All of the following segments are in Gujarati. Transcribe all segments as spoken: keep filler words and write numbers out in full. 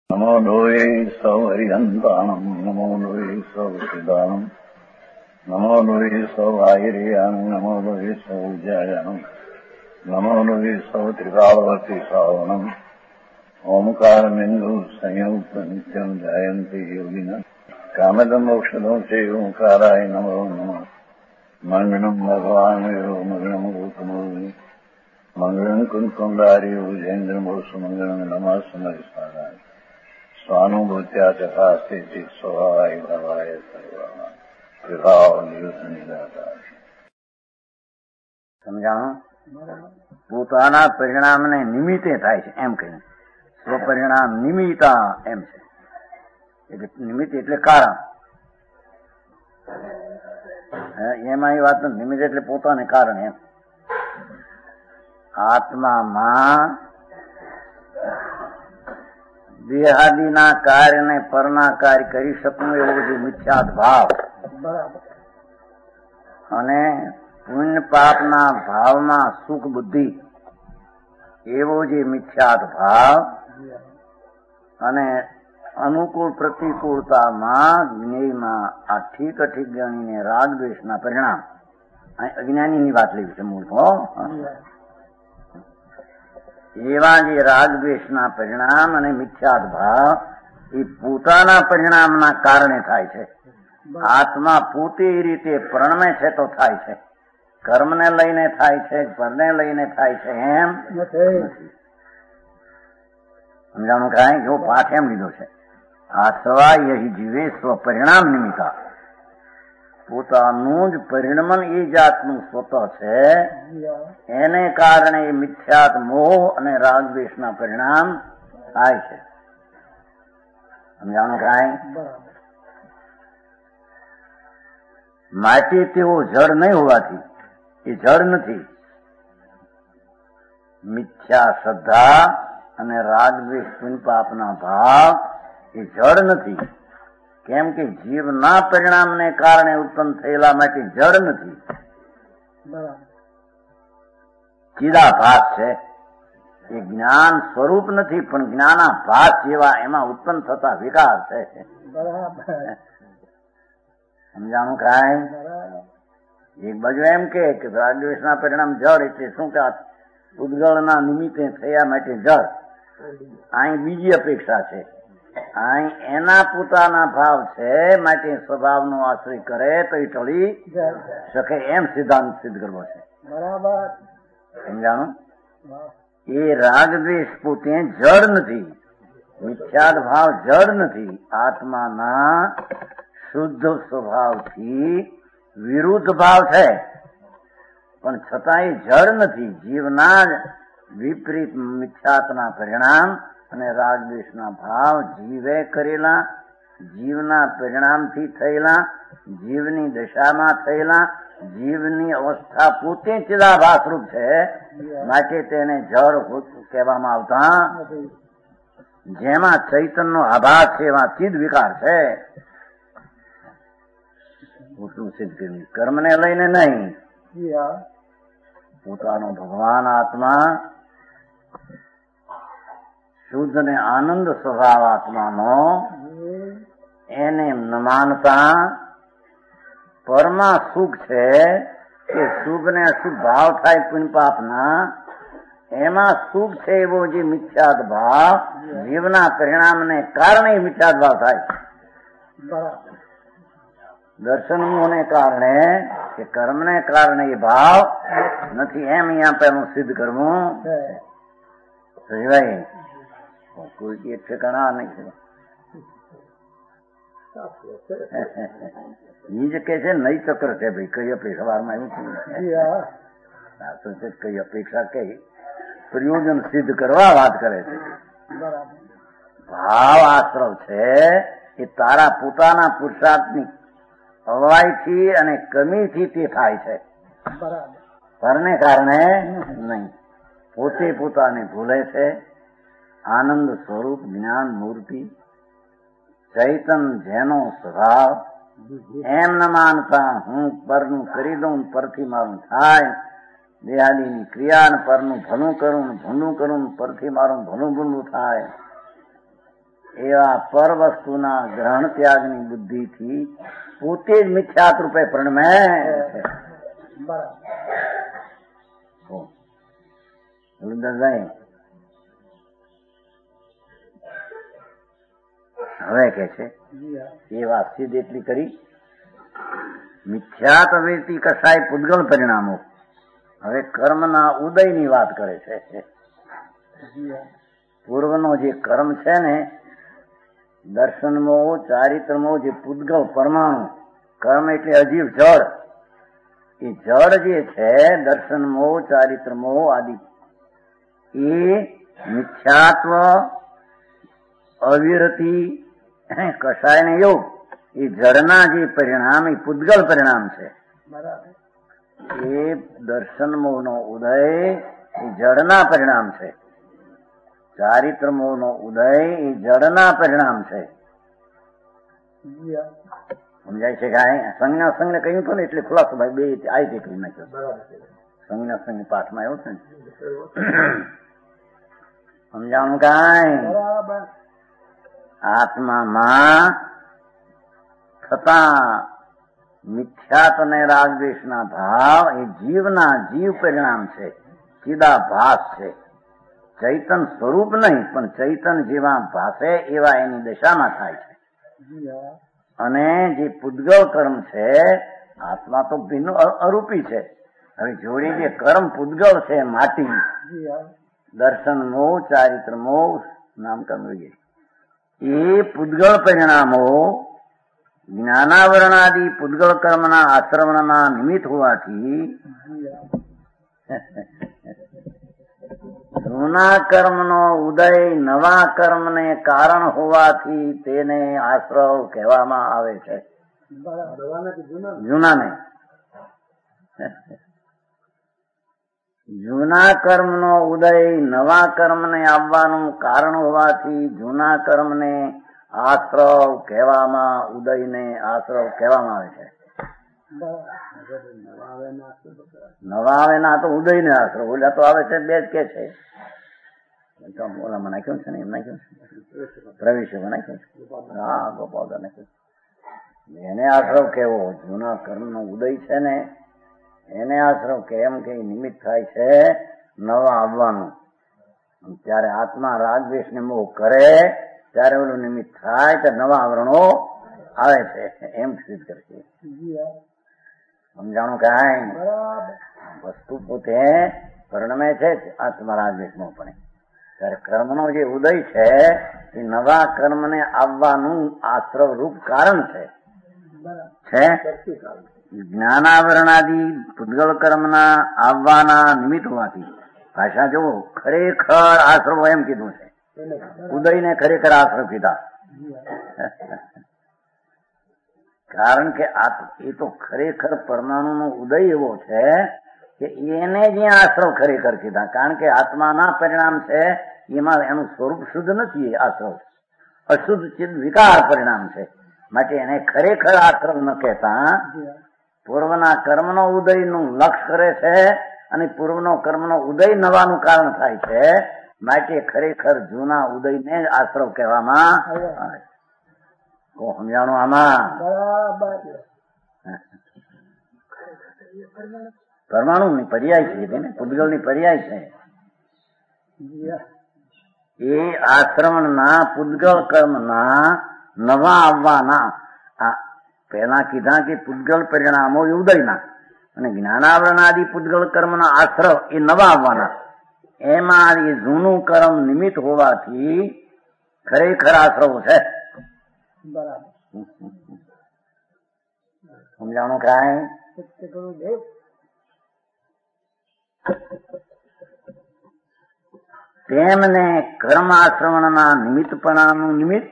નમો લોહે સૌ હરિહંતાણમ નમો લોહે સૌ સિદાનમ નમો લોહે સૌ આયર્યાણમ નમો લોહે સૌ જયાણમ નમો લોહે સૌ ત્રિકાળવતી શ્રાવણમ ઓમકાર બિંદુ સંયુક્ત નિત્યમ જયંતિ યોગિના કામદમ મોક્ષદો છે ઓંકારાય નમો નમઃ મંગળમ ભગવાન વિરો મંગળમ ગૌતમોની મંગળમ કુંકુંડારી ઉજેન્દ્રમોષ મંગળમ નમઃ સમરિસારાય સ્વાનુભૂત્યા તથા સ્થિતિ સ્વભાવાય ભાવાય સર્વમાં વિભાવ નિયુદ્ધ નિરાકાર. સમજાણું? પોતાના પરિણામને નિમિત્તે થાય છે એમ કહીને સ્વપરિણામ નિમિત્તા એમ છે. એટલે નિમિત્ત એટલે કારણ. એમાં એ વાત નથી. નિમિત્ત એટલે પોતાને કારણ એમ. આત્મામાં દેહાદિના કાર્યને પરના કાર્ય કરી શકવું એવો જે મિથ્યાત ભાવ અને પુણ્ય પાપના ભાવમાં સુખ બુદ્ધિ એવો જે મિથ્યાત ભાવ અને અનુકૂળ પ્રતિકૂળતામાં જ્ઞેયમાં આ ઠીક ઠીક ગણીને રાગ દ્વેષના પરિણામ અજ્ઞાનીની વાત લેવી છે મૂળ તો એવા જે રાગ દ્વેષના પરિણામ અને મિથ્યાત ભાવ એ પોતાના પરિણામના કારણે થાય છે. આત્મા પોતે એ રીતે પ્રણમે છે તો થાય છે. કર્મને લઈને થાય છે, પરને લઈને થાય છે એમ નથી. સમજાણું કાંઈ? જો પાઠ એમ લીધો છે આ સવા યહી જીવે સ્વપરિણામ નિમિત્તા. પોતાનું જ પરિણમન એ જાતનું સ્વતઃ છે એને કારણે એ મિથ્યાત મોહ અને રાગ દ્વેષના પરિણામ થાય છે. સમજાણું કાંઈ? માટે તેઓ જડ નહીં હોવાથી એ જડ નથી. મિથ્યા શ્રદ્ધા અને રાગ દ્વેષ પુણ્ય પાપના ભાવ એ જડ નથી. કેમ કે જીવના પરિણામને કારણે ઉત્પન્ન થયેલા માટે જડ નથી. ચિદાભાસ છે. એ જ્ઞાન સ્વરૂપ નથી પણ જ્ઞાનાભાસ જેવા એમાં ઉત્પન્ન થતા વિકાર છે. સમજાણું કાંઈ? એક બાજુ એમ કે રાગદ્વેષના પરિણામ જડ એટલે શું કે ઉદ્ગળના નિમિત્તે થયા માટે જડ. અહીં બીજી અપેક્ષા છે. અહીં એના પોતાના ભાવ છે માટે સ્વભાવનો આશ્રય કરે તો એ ટળી શકે એમ સિદ્ધાંત સિદ્ધ કરવો છે. બરાબર સમજાણું? એ રાગદ્વેષ પોતે જડ નથી. મિથ્યાત ભાવ જડ નથી. આત્માના શુદ્ધ સ્વભાવથી વિરુદ્ધ ભાવ છે પણ છતાં એ જડ નથી. જીવના વિપરીત મિથ્યાતના પરિણામ અને રાગદ્વેષના ભાવ જીવે કરેલા, જીવના પરિણામથી થયેલા, જીવની દશામાં થયેલા, જીવની અવસ્થા પોતે ચિદાભાસ રૂપ છે માટે તેને જડ કહેવામાં આવતા. જેમાં ચૈતન્યનો આભાસ છે એવા ચિદ વિકાર છે. સિદ્ધ કર્યું કર્મને લઈને નહીં. પોતાનો ભગવાન આત્મા શુદ્ધ ને આનંદ સ્વભાવ આત્માનો એને ન માનતા પરમાં સુખ છે એ શુભ ને અશુભ ભાવ થાય પુણ્ય પાપના એમાં સુખ છે એવો જે મિથ્યાત ભાવ જીવના પરિણામને કારણે મિથ્યાત ભાવ થાય. દર્શનોને કારણે કે કર્મને કારણે એ ભાવ નથી એમ અહીંયા પેલું સિદ્ધ કરવું. ભાઈ કોઈ એક ઠેકાણા નહીં. એ જ કે છે નઈ ચક્ર છે ભાઈ કઈ અપેક્ષા વારમાં એવું છે કઈ અપેક્ષા કઈ પ્રયોજન સિદ્ધ કરવા વાત કરે છે. ભાવ આશ્રવ છે એ તારા પોતાના પુરુષાર્થની અવાયથી અને કમીથી તે થાય છે. પરને કારણે નહીં. પોતે પોતાને ભૂલે છે. આનંદ સ્વરૂપ જ્ઞાન મૂર્તિ ચૈતન જેનો સ્વભાવ એમ ન માનતા હું પરનું કરી દઉં પરથી મારું થાય. દેહાદીની ક્રિયા પરનું ભલું કરું ભૂંડું કરું પરથી મારું ભલું ભૂંડું થાય. એવા પર વસ્તુના ગ્રહણ ત્યાગની બુદ્ધિથી પોતે જ મિથ્યાત રૂપે પ્રણમે છે. હવે કે છે એ વાત સિદ્ધ એટલી કરી. મિથ્યાત વેતી કસાય પૂતગલ પરિણામો. હવે કર્મના ઉદયની વાત કરે છે. પૂર્વનો જે કર્મ છે ને, દર્શનમો ચારિત્રમો જે પૂતગલ પરમાણુ કર્મ એટલે અજીવ જળ, એ જળ જે છે દર્શનમો ચારિત્રમો આદિ, એ મિથ્યાત્વ અવિરતિ કસાય ને યોગ, એ જળના જે પરિણામ એ પૂતગલ પરિણામ છે. એ દર્શનમો નો ઉદય એ જળના પરિણામ છે. ચારિત્રમો નો ઉદય એ જળના પરિણામ છે. સમજાય છે કે સંજ્ઞા સંઘ ને કહ્યું હતું ને, એટલે ખુલાસો ભાઈ બે આ રીતે કહી નાખ્યો. સંજ્ઞા સંઘ પાઠમાં આવ્યો છે ને, સમજાણું કાંઈ આત્મામાં થતા મિથ્યાત અને રાગદ્વેષના ભાવ એ જીવના જીવ પરિણામ છે, ચિદાભાસ છે. ચૈતન સ્વરૂપ નહીં, પણ ચૈતન જેવા ભાષે એવા એની દશામાં થાય છે. અને જે પૂતગલ કર્મ છે, આત્મા તો ભિન્ન અરૂપી છે. હવે જોડી જે કર્મ પૂતગલ છે, માટી દર્શન મોહ ચારિત્ર મોહ નામ કર્મ એ પૂતગલ પરિણામો જ્ઞાનાવરણાદિ પૂતગલ કર્મના આશ્રવણના નિમિત્ત હોવાથી જૂના કર્મનો ઉદય નવા કર્મને કારણ હોવાથી તેને આશ્રવ કહેવામાં આવે છે. જૂનાને જૂના કર્મનો ઉદય નવા કર્મને આવવાનું કારણ હોવાથી જૂના કર્મને આશ્રવ કહેવામાં, ઉદયને આશ્રવ કહેવામાં આવે છે. નવા આવે ના તો ઉદય ને આશ્રવ, ઓલા તો આવે છે બે જ કે છે. ઓલામાં નાખ્યું છે ને, એમ નાખ્યું છે પ્રવેશમાં નાખ્યું છે. હા, ગોપાલ નાખ્યું. એને આશ્રવ કેવો જૂના કર્મ નો ઉદય છે ને, એને આશ્રવ કેમ કે નિમિત્ત થાય છે નવા આવવાનું. ત્યારે આત્મા રાગદ્વેષ ને મોહ કરે ત્યારે ઓલું નિમિત્ત થાય તો નવા આવરણો આવે છે, એમ સિદ્ધ કરશે. સમજાણું કાંઈ વસ્તુ પોતે પરિણમે છે આત્મા રાગદ્વેષ મોહ પણ. ત્યારે કર્મનો જે ઉદય છે એ નવા કર્મને આવવાનું આશ્રવ રૂપ કારણ છે. જ્ઞાનાવરણાદિ પૂતગલ કર્મના આવવાના નિમિત્ત હોવાથી ભાષા જોવો, ખરેખર આશ્રવ એમ કીધું છે, ઉદયને ખરેખર આશ્રવ કીધા. કારણ કે એ તો ખરેખર પરમાણુ નો ઉદય એવો છે કે એને જ્યાં આશ્રવ ખરેખર કીધા. કારણ કે આત્માના પરિણામ છે, એમાં એનું સ્વરૂપ શુદ્ધ નથી. આશ્રવ અશુદ્ધ ચિત્ત વિકાર પરિણામ છે, માટે એને ખરેખર આશ્રવ ન કહેતા પૂર્વના કર્મનો ઉદય નું લક્ષ કરે છે, અને પૂર્વનો કર્મનો ઉદય નવાનું કારણ થાય છે. માટે ખરેખર જૂના ઉદયને જ આશ્રવ કહેવામાં આવે. સમજાણું આમાં? પરમાણુ ની પર્યાય છે ને, પૂતગલ ની પર્યાય છે. એ આશ્રવણના પૂતગલ કર્મના નવા આવવાના પેલા કીધા કે પૂતગલ પરિણામો એ ઉદયના, અને જ્ઞાનાવરણાદિ પૂતગલ કર્મના આશ્રવ એ નવા આવવાના. એમાં એ જૂનું કર્મ નિમિત્ત હોવાથી ખરેખર આશ્રવ છે. બરાબર સમજાણું કાંઈ? તેમને કર્મ આશ્રવણના નિમિત્તપણાનું નિમિત્ત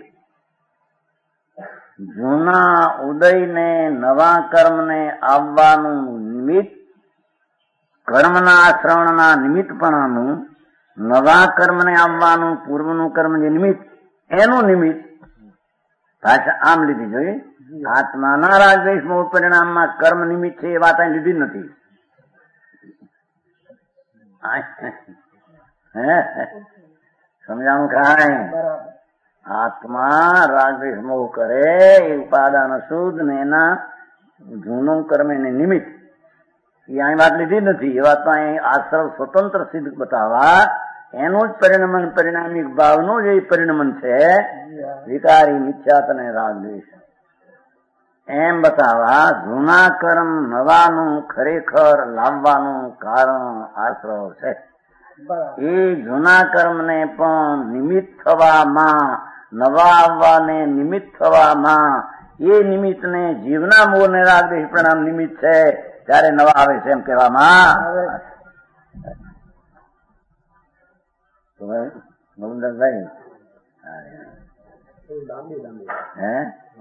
જૂના ઉદયને નવા કર્મને આવવાનું નિમિત્ત, કર્મના આશ્રવણના નિમિત્તપણાનું નવા કર્મને આવવાનું પૂર્વનું કર્મ જે નિમિત્ત એનું નિમિત્ત ભાષા આમ લીધી જોઈએ. આત્માના રાગદ્વેષ મોહ પરિણામમાં કર્મ નિમિત્ત છે એ વાત અહીં લીધી નથી. સમજાણું કાંઈ? આત્મા રાગદ્વેષ મોહ કરે એ ઉપાદાન શુદ્ધ ને એના જૂનું કર્મ એને નિમિત્ત. એ અહીં વાત લીધી નથી. એ વાત તો અહીં આશ્રવ સ્વતંત્ર સિદ્ધ બતાવવા એનું જ પરિણમન પરિણામિક ભાવનું જે પરિણમન છે વિકારી મિથ્યાત અને રાગદ્વેષ એમ બતાવવા જૂના કર્મ નવાનું ખરેખર લાવવાનું કારણ આશ્રવ છે. એ જૂના કર્મ ને પણ નિમિત્ત થવામાં નવા આવવાને નિમિત્ત થવામાં એ નિમિત્ત ને જીવના મોહ ને રાગદ્વેષ પરિણામ નિમિત્ત છે ત્યારે નવા આવે છે એમ કહેવામાં ગોવિંદભાઈ હે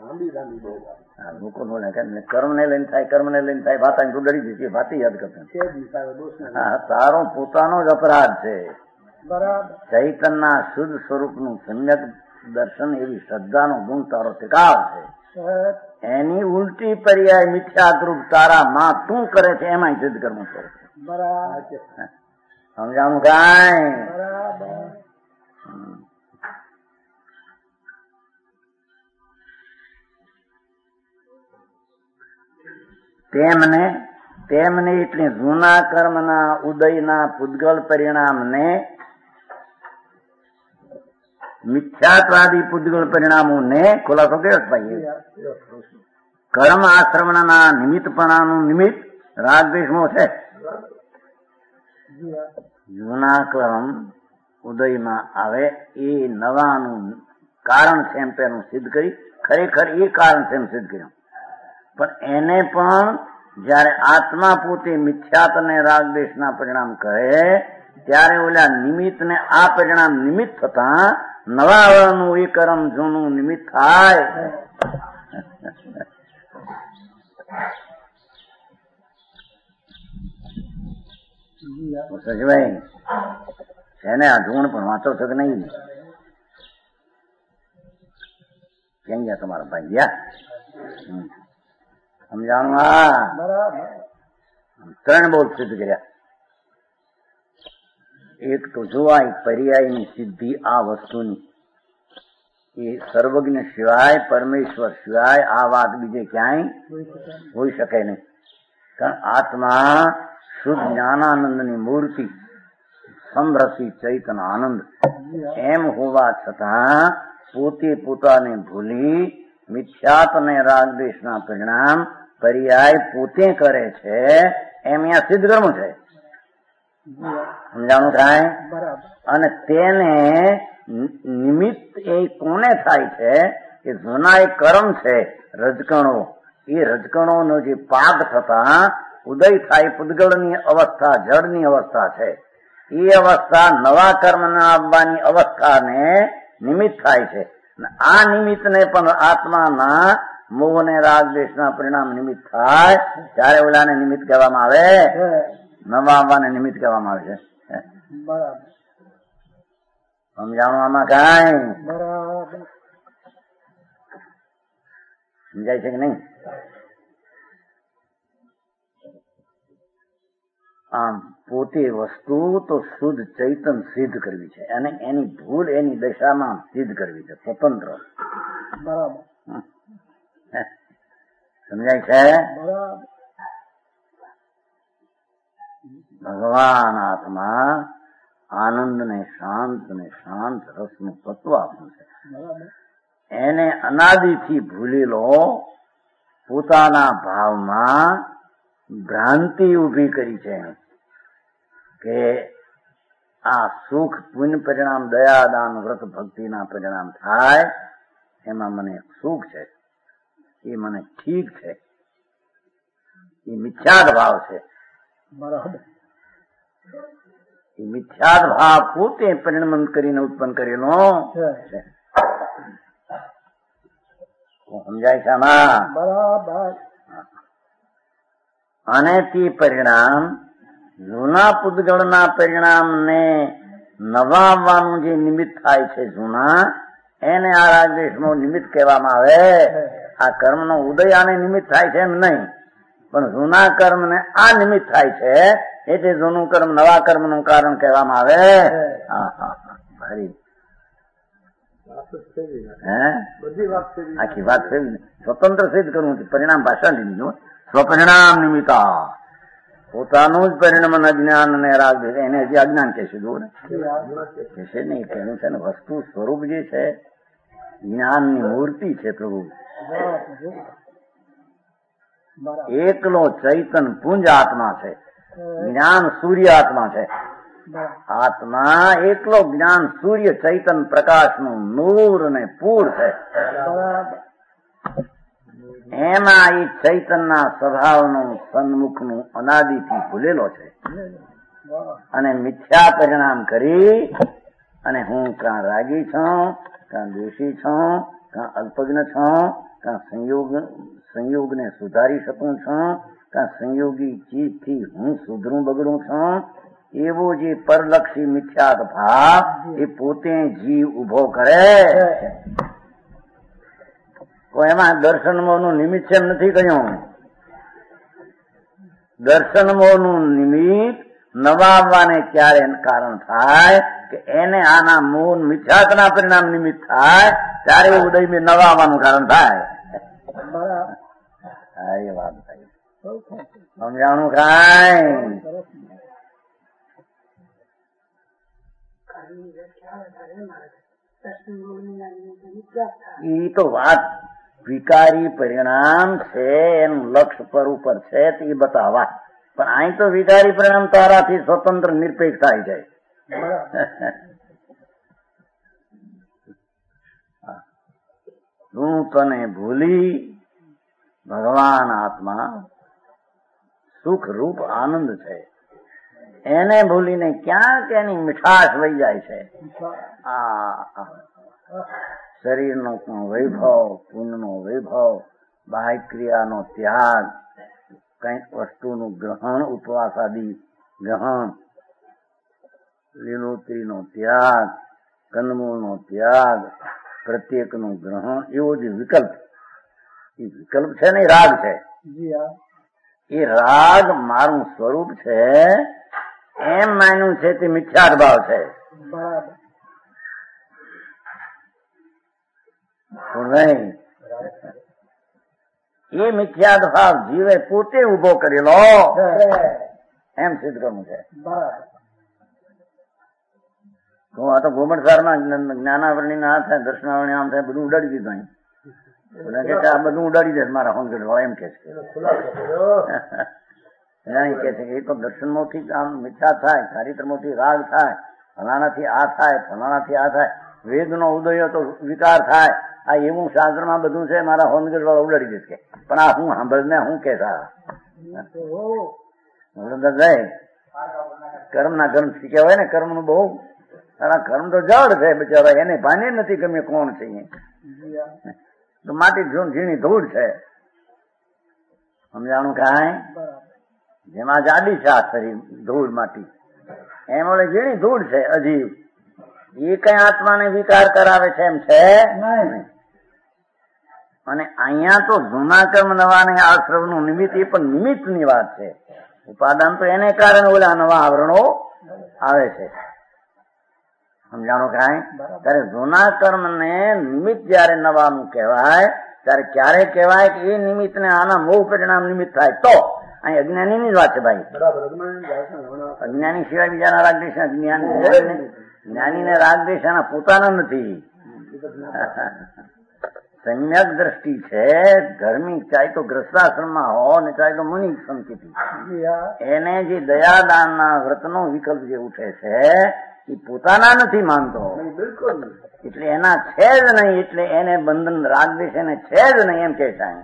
લોકો બોલે કર્મ ને લઈને થાય કર્મ ને લઈને થાય ભાતા તું ડરી જશે ભાતી યાદ કરતા. હા તારો પોતાનો જ અપરાધ છે. ચૈતનના શુદ્ધ સ્વરૂપનું સમ્યક દર્શન એવી શ્રદ્ધાનો ગુણ તારો ટીકાવ છે. એની ઉલટી પર્યાય મિથ્યાદ્રુપ તારા માં તું કરે છે એમાં સિદ્ધ કર્મ કરે છે. સમજાણું કાંઈ? તેમને તેમને એટલે જૂના કર્મના ઉદયના પૂદગલ પરિણામને મિથ્યાત્વાદી પૂદગલ પરિણામોને ખુલાસો કર્યો ભાઈ. કર્મ આશ્રમના નિમિત્તપણાનું નિમિત્ત રાગદ્વેષમાં છે. જૂના કર્મ ઉદયમાં આવે એ નવાનું કારણ છે એમ પેલું સિદ્ધ કરી ખરેખર એ કારણ છે એમ સિદ્ધ કર્યું. પણ એને પણ જયારે આત્મા પોતે મિથ્યાત અને રાગદ્વેષના પરિણામ કરે ત્યારે ઓલા નિમિત્ત ને આ પરિણામ નિમિત્ત થતા નવા આવવાનું એ કર્મ જૂનું નિમિત્ત થાય. સજવાય એને આ ધૂણ પણ વાંચો છો કે નહીં? ક્યાં ગયા તમારા ભાઈ? ગયા સમજાણું? હા ત્રણ બોલ સિદ્ધ કર્યા. એક તો જોવાય પર્યાયની સિદ્ધિ આ વસ્તુની એ સર્વજ્ઞ સિવાય પરમેશ્વર સિવાય આ વાત બીજે ક્યાંય હોઈ શકે નહીં. કારણ આત્મા શુદ્ધ જ્ઞાનાનંદની મૂર્તિ સમરસી ચૈતન આનંદ એમ હોવા છતાં પોતે પોતાને ભૂલી મિથ્યાત અને રાગદ્વેષના પરિણામ પર્યાય પોતે કરે છે એમ અહીંયા સિદ્ધ કર્મ છે. સમજાણું થાય? અને તેને નિમિત્ત એ કોને થાય છે કે જૂના એ કર્મ છે રજકણો એ રજકણોનો જે પાક થતા ઉદય થાય પૂદગળની અવસ્થા જળની અવસ્થા છે એ અવસ્થા નવા કર્મના આવવાની અવસ્થાને નિમિત્ત થાય છે. આ નિમિત્તને પણ આત્માના મોહ ને રાગદ્વેષના પરિણામ નિમિત્ત થાય ત્યારે ઓલાને નિમિત્ત કહેવામાં આવે, નવા આવવાને નિમિત્ત કહેવામાં આવે છે. સમજાણું આમાં કાંઈ? સમજાય છે કે નહીં? આમ પોતે વસ્તુ તો શુદ્ધ ચૈતન સિદ્ધ કરવી છે અને એની ભૂલ એની દશામાં સિદ્ધ કરવી છે સ્વતંત્ર. બરાબર સમજાય છે? ભગવાન આત્મા આનંદ ને શાંત ને શાંત રસનું તત્વ આપ્યું છે. એને અનાદિથી ભૂલેલો પોતાના ભાવમાં ભ્રાંતિ ઉભી કરી છે કે આ સુખ પુણ્ય પરિણામ દયાદાન વ્રત ભક્તિના પરિણામ થાય એમાં મને સુખ છે, એ મને ઠીક છે, એ મિથ્યાદ ભાવ છે. બરાબર. એ મિથ્યાદ ભાવ પોતે પરિણમન કરીને ઉત્પન્ન કરેલો છે. સમજાય છે આમાં? બરાબર. અને તે પરિણામ જૂના પૂદગળના પરિણામને નવા આવવાનું જે નિમિત્ત થાય છે જૂના એને આ રાગદ્વેષનું નિમિત્ત કહેવામાં આવે. આ કર્મનો ઉદય આને નિમિત્ત થાય છે એમ નહીં, પણ જૂના કર્મને આ નિમિત્ત થાય છે એટલે જૂનું કર્મ નવા કર્મનું કારણ કહેવામાં આવે. હા હા હા. હે આખી વાત ફેરવી સ્વતંત્ર સિદ્ધ કરવું પરિણામ ભાષા લીધી સ્વપરિણામ નિમિત્તા પોતાનું જ પરિણામ અજ્ઞાન અને રાગ એને હજી અજ્ઞાન કહેશે જુઓ ને કહેશે નહીં કહ્યું છે ને વસ્તુ સ્વરૂપ જે છે જ્ઞાનની મૂર્તિ છે પ્રભુ એકલો ચૈતન પુંજ આત્મા છે જ્ઞાન સૂર્ય આત્મા છે આત્મા એકલો જ્ઞાન સૂર્ય ચૈતન પ્રકાશનું નૂર અને પૂર છે એમાં એ ચૈતનના સ્વભાવનું સન્મુખનું અનાદિથી ભૂલેલો છે અને મિથ્યા પરિણામ કરી અને હું કાં રાગી છું કાં દ્વેષી છું કાં અલ્પજ્ઞ છું કાં સંયોગ સંયોગને સુધારી શકું છું કાં સંયોગી ચીજથી હું સુધરું બગડું છું એવો જે પરલક્ષી મિથ્યાત ભાવ એ પોતે જીવ ઉભો કરે તો એમાં દર્શન મોહનું નિમિત્ત છે એમ નથી કહ્યું. દર્શન મોહનું નિમિત્ત નવાવવાને ક્યારે કારણ થાય કે એને આના મોહ મિથ્યાતના પરિણામ નિમિત્ત થાય ત્યારે ઉદય મેં નવાવવાનું કારણ થાય. હા એ વાત થાય સમજાણું કાંઈ એ તો વાત વિકારી પરિણામ છે એનું લક્ષ્ય પર ઉપર છે તે બતાવવા પણ અહીં તો વિકારી પરિણામ તારાથી સ્વતંત્ર નિરપેક્ષ થાય જાય. હું તને ભૂલી ભગવાન આત્મા સુખ રૂપ આનંદ છે એને ભૂલીને ક્યાંક એની મીઠાશ વહી જાય છે. આ શરીરનો વૈભવ પુણ્યનો વૈભવ બાહ્ય ક્રિયાનો ત્યાગ કંઈક વસ્તુનું ગ્રહણ ઉપવાસ આદિ ગ્રહણ લીલોતરીનો ત્યાગ કંદમૂળનો ત્યાગ પ્રત્યેકનું ગ્રહણ એવો જે વિકલ્પ એ વિકલ્પ છે ને રાગ છે. એ રાગ મારું સ્વરૂપ છે એમ માન્યું છે તે મિથ્યાત ભાવ છે. નહીં એ મિથ્યાત ભાવ જીવે પોતે ઉભો કરેલો એમ સિદ્ધ કરવું છે. હું આ તો ગોમડસારમાં જ્ઞાનાવરણી ના થાય દર્શનાવરણી આમ થાય બધું ઉડાડી દીધું અહીં આ બધું ઉડાડી દે મારા હોનગઢ વાળા એમ કે છે કે છે એ તો દર્શન મોથી આમ મિથ્યા થાય ચારિત્ર મોથી રાગ થાય ફલાણાથી આ થાય ફલાણાથી આ થાય વેદ નો ઉદય તો વિકાર થાય આ એવું શાસ્ત્રમાં બધું છે મારા હોનગઢ વાળા ઉડાડી દેશે પણ આ હું સાંભળને હું કેતા કર્મ ના કર્મ કહેવાય ને કર્મ નું બહુ તારા કર્મ તો જડ છે બિચારા એને ભાને નથી ગમે કોણ છે તો માટી ઝીણી ધૂળ છે સમજાણું કાંઈ જેમાં જાડી છે આ શરીર ધૂળ માટી એમ ઓલે ઝીણી ધૂળ છે અજીબ એ કઈ આત્માને વિકાર કરાવે છે એમ છે અને અહીંયા તો જૂના કર્મ નવાને આશ્રવ નું નિમિત્ત એ પણ નિમિત્ત ની વાત છે. ઉપાદાન તો એને કારણે ઓલા નવા આવરણો આવે છે સમજાણો કાંઈ. ત્યારે જૂના કર્મ ને નિમિત્ત જયારે નવાનું કહેવાય ત્યારે ક્યારે કહેવાય કે એ નિમિત્ત ને આના મોહ પરિણામ નિમિત્ત થાય તો અહીં અજ્ઞાની ની જ વાત છે ભાઈ. અજ્ઞાની સિવાય બીજાના રાગદેશ જ્ઞાની જ્ઞાની ને રાગદેશ એના પોતાના નથી. સમ્યક દ્રષ્ટિ છે ધર્મી ચાહે તો ગ્રસ્તાશ્રમમાં હો ને ચાહે તો મુનિ સંકેતી એને જે દયાદાન ના વ્રત નો વિકલ્પ જે ઉઠે છે એ પોતાના નથી માનતો બિલકુલ એટલે એના છે જ નહીં એટલે એને બંધન રાગદેશ એને છે જ નહીં એમ કે છે.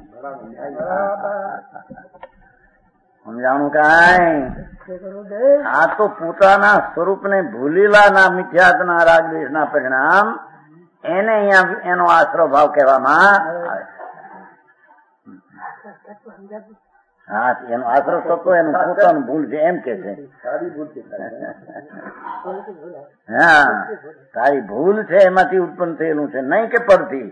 સમજાણું કાંઈ આ તો પોતાના સ્વરૂપને ભૂલેલા ના મિથ્યાત ના રાગદેશ ના પરિણામ એને અહીંયા એનો આશરો ભાવ કહેવામાં આવે. હા એનો આશરો થતો એનું પોતાનું ભૂલ છે એમ કે છે. હા તારી ભૂલ છે એમાંથી ઉત્પન્ન થયેલું છે નહીં કે પરથી.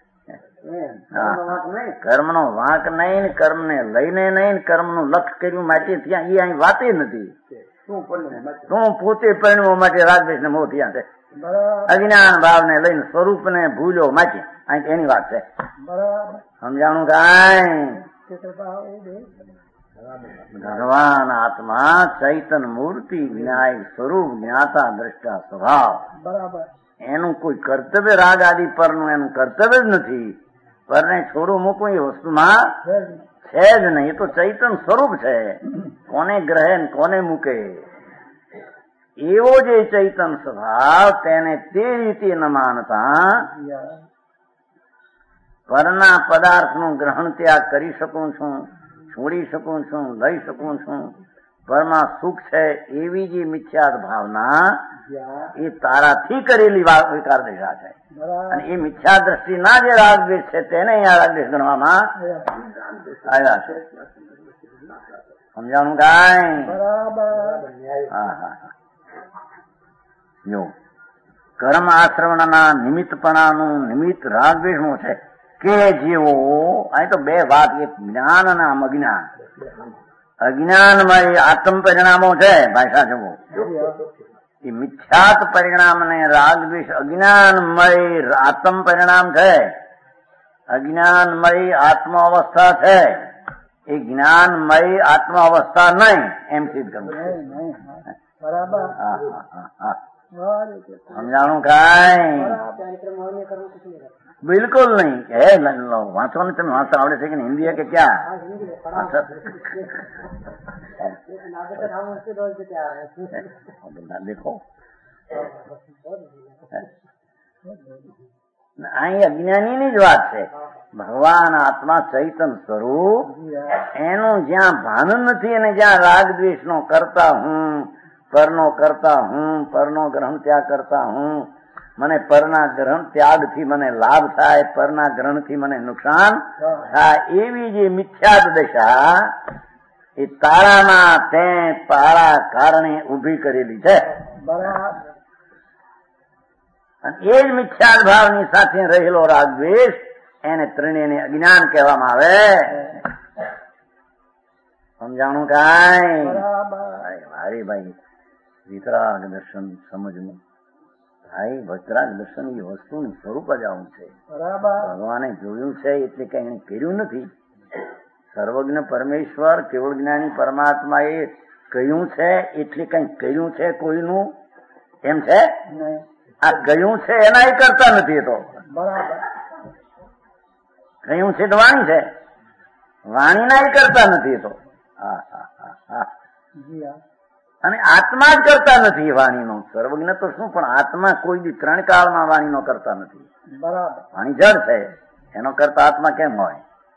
કર્મ નો વાંક નહીં કર્મ ને લઈને નહીં કર્મ નું લક્ષ કર્યું માટે ત્યાં એ અહીં વાતે નથી. શું પોતે પરિણમવા માટે રાગદેશ ને મોહ થયા છે અજ્ઞાન ભાવને લઈને સ્વરૂપને ભૂલ્યો માચી અહીં એની વાત છે. સમજાણું કાંઈ? ભગવાન આત્મા ચૈતન મૂર્તિ વિનાયક સ્વરૂપ જ્ઞાતા દ્રષ્ટા સ્વભાવ. બરાબર. એનું કોઈ કર્તવ્ય રાગ આદિ પરનું એનું કર્તવ્ય જ નથી. પરને છોડું મૂકવું એ વસ્તુમાં છે જ નહીં. એ તો ચૈતન સ્વરૂપ છે. કોને ગ્રહે ને કોને મૂકે એવો જે ચૈતન સ્વભાવ તેને તે રીતે ન માનતા પરના પદાર્થનું ગ્રહણ ત્યાગ કરી શકું છું, છોડી શકું છું, લઈ શકું છું. પરમાં સુખ છે એવી જે મિથ્યા ભાવના એ તારાથી કરેલી વિકાર દિશા છે. અને એ મિથ્યા દ્રષ્ટિ ના જે રાગદ્વેષ છે તેને અહીંયા રાગદ્વેષ ગણવામાં આવ્યા છે. સમજાણું કાંઈ? હા હા જો કર્મ આશ્રવણના નિમિત્તપણાનું નિમિત્ત રાગદ્વેષનું છે કે જેવો અહીં તો બે વાત, એક જ્ઞાન અને આમ અજ્ઞાન. અજ્ઞાનમય આત્મ પરિણામો છે ભાષા જવો એ મિથ્યાત પરિણામ ને રાગદ્વેષ અજ્ઞાનમય આત્મ પરિણામ છે. અજ્ઞાનમય આત્મ અવસ્થા છે એ જ્ઞાનમય આત્મ અવસ્થા નહીં એમ સિદ્ધ કરવું. બરાબર. હા હા હા સમજાણું કાંઈ? બિલકુલ નહીં. હે વાંચવાનું તમે વાંચતા આવડે છે કે હિન્દી કે ક્યાં? દેખો અહીં અજ્ઞાનીની જ વાત છે. ભગવાન આત્મા ચૈતન સ્વરૂપ એનું જ્યાં ભાન નથી અને જ્યાં રાગ દ્વેષ નો કરતા હું, પરનો કરતા હું, પરનો ગ્રહણ ત્યાગ કરતા હું, મને પરના ગ્રહણ ત્યાગથી મને લાભ થાય, પરના ગ્રહણથી મને નુકસાન થાય એવી જે મિથ્યાત દશા એ તારાના તે તારા કારણે ઉભી કરેલી છે. અને એ જ મિથ્યાત ભાવની સાથે રહેલો રાગદ્વેષ એને ત્રણેયને અજ્ઞાન કહેવામાં આવે. સમજાણું કાંઈ? ભાઈ ભાઈ વિતરાગ દર્શન સમજવું. ભાઈ વિતરાગ દર્શન એ વસ્તુનું સ્વરૂપ જ આવું છે. ભગવાને જોયું છે એટલે કઈ એને કર્યું નથી. સર્વજ્ઞ પરમેશ્વર કેવળ જ્ઞાની પરમાત્મા એ કહ્યું છે એટલે કઈ કર્યું છે કોઈનું એમ છે? આ ગયું છે એના એ કરતા નથી. એ તો ગયું છે તો વાણી છે, વાણીના એ કરતા નથી. એ તો હા હા હા હા અને આત્મા જ કરતા નથી વાણીનો. સર્વજ્ઞ તો શું પણ આત્મા કોઈ બી ત્રણ કાળમાં વાણીનો કરતા નથી. બરાબર. વાણી જળ છે એનો કરતા આત્મા કેમ હોય?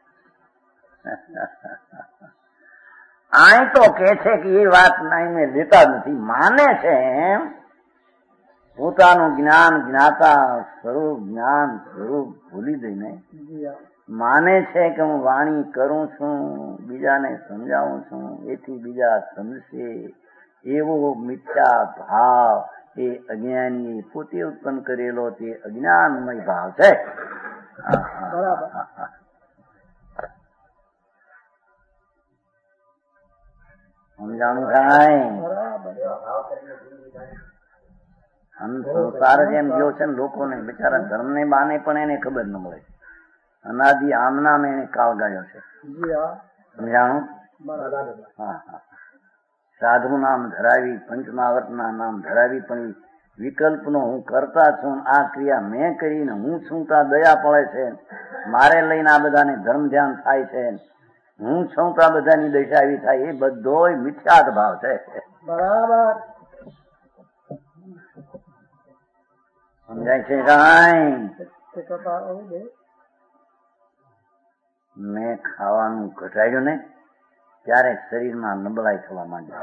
અહીં તો કે છે કે એ વાત નહીં લેતા નથી, માને છે એમ પોતાનું જ્ઞાન જ્ઞાતા સ્વરૂપ જ્ઞાન સ્વરૂપ ભૂલી દઈને માને છે કે હું વાણી કરું છું, બીજાને સમજાવું છું, એથી બીજા સમજશે એવો મિથ્યા ભાવ એ અજ્ઞાની પોતે ઉત્પન્ન કરેલો તે અજ્ઞાનમય ભાવ છે. બરાબર. સમજાણું કાંઈ? સંસાર જેમ ગયો છે ને લોકોને બિચારા ધર્મ ને બાને પણ એને ખબર ન મળે. અનાદિ આમનામ એને કાળ ગાયો છે. સમજાણું? હા હા સાધુ નામ ધરાવી, પંચમાવર્ત ના નામ ધરાવી, પણ વિકલ્પ નો હું કરતા છું, આ ક્રિયા મેં કરીને હું છું ત્યાં દયા પડે છે, મારે લઈને આ બધાને ધર્મ ધ્યાન થાય છે, હું છું ત્યાં બધાની દશા એવી થાય, એ બધો મિથ્યાત ભાવ છે. બરાબર. સમજાય છે કાંઈ? મેં ખાવાનું ઘટાડ્યું ને ત્યારે શરીરમાં નબળાઈ થવા માંડી.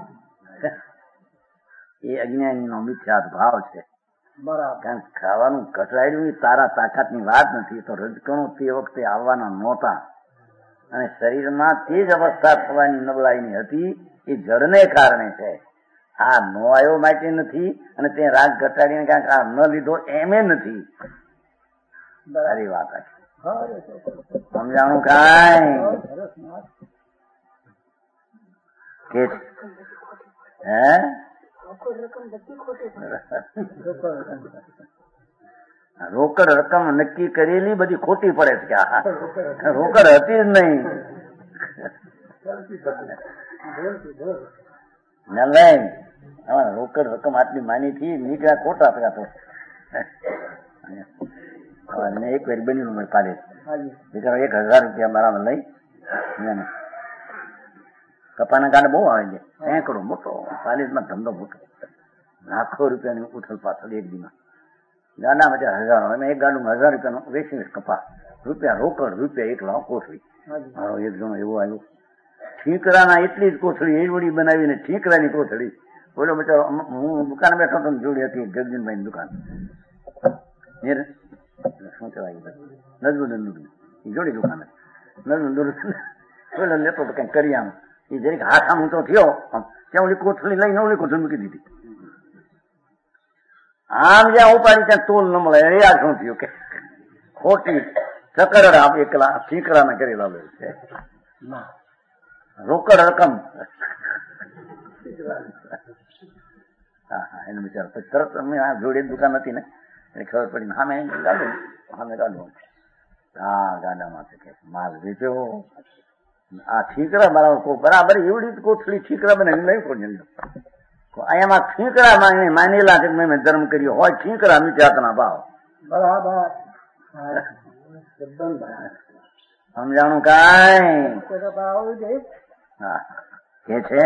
એ અજ્ઞાનીનો મિથ્યાત ભાવ છે. કારણ કે ખાવાનું ઘટાડ્યું એ તારા તાકાતની વાત નથી. તો રજકણો તે વખતે આવવાના નહોતા અને શરીરમાં તે જ અવસ્થા થવાની નબળાઈની હતી. એ જળને કારણે છે. આ નો આવ્યો માટે નથી અને તે રાગ ઘટાડીને ક્યાંક આ ન લીધો એમે નથી. સારી વાત છે. સમજાણું કાંઈ? કે હે રોકડ રકમ નક્કી કરેલી બધી ખોટી પડે છે કે આ રોકડ હતી જ નહીં. રોકડ રકમ આટલી માની થી નીકળ્યા ખોટા થયા તો એક વાર બન્યું મને પાડે બિચારો એક હજાર રૂપિયા બરાબર લઈ કપાના ગાડે બહુ આવે છે સેંકડો મોટો પાલેજમાં ધંધો મોટો લાખો રૂપિયાની ઉથલ પાથલ એક દીમાં ગાડા માટે હજારો અમે એક ગાડું હજાર રૂપિયાનો વેચી કપા રૂપિયા રોકડ રૂપિયા એક લાખ કોથળી મારો એક જણો એવો આવ્યો ઠીકરાના એટલી જ કોથળી એ વડી બનાવીને ઠીકરાની કોથળી બોલો બચારો હું દુકાન બેઠો તો જોડી હતી જગદીનભાઈ ની દુકાન શું કહેવાય નજબુદન જોડી દુકાન નજબુદ લેતો તો કઈ કરી આમ એ જરીક હાથ આમ ઊંચો થયો ત્યાં ઓલી કોથળી લઈને ઓલી કોથળી મૂકી દીધી. આમ જ્યાં ઉપાડી ત્યાં તોલ ન મળે એ આ શું થયું કે ખોટી ચકર આપ એકલા ઠીકરાના કરેલા છે રોકડ રકમ. હા હા એને બિચારો તરત અમે આ જોડે દુકાન હતી ને એને ખબર પડી હા મેં ગાડું હા મેં ગાડું હા ગાડામાં કે માલ વેચ્યો આ ઠીકરા બરાબર બરાબર એવડી કોથળી ઠીકરા બનાવી લઈ કોઈ અહીંયામાં ઠીકરા માની માનેલા છે મેં ધર્મ કર્યો હોય ઠીકરા મિત્યાતના ભાવ બરાબર સમજાણું કાંઈ હા કે છે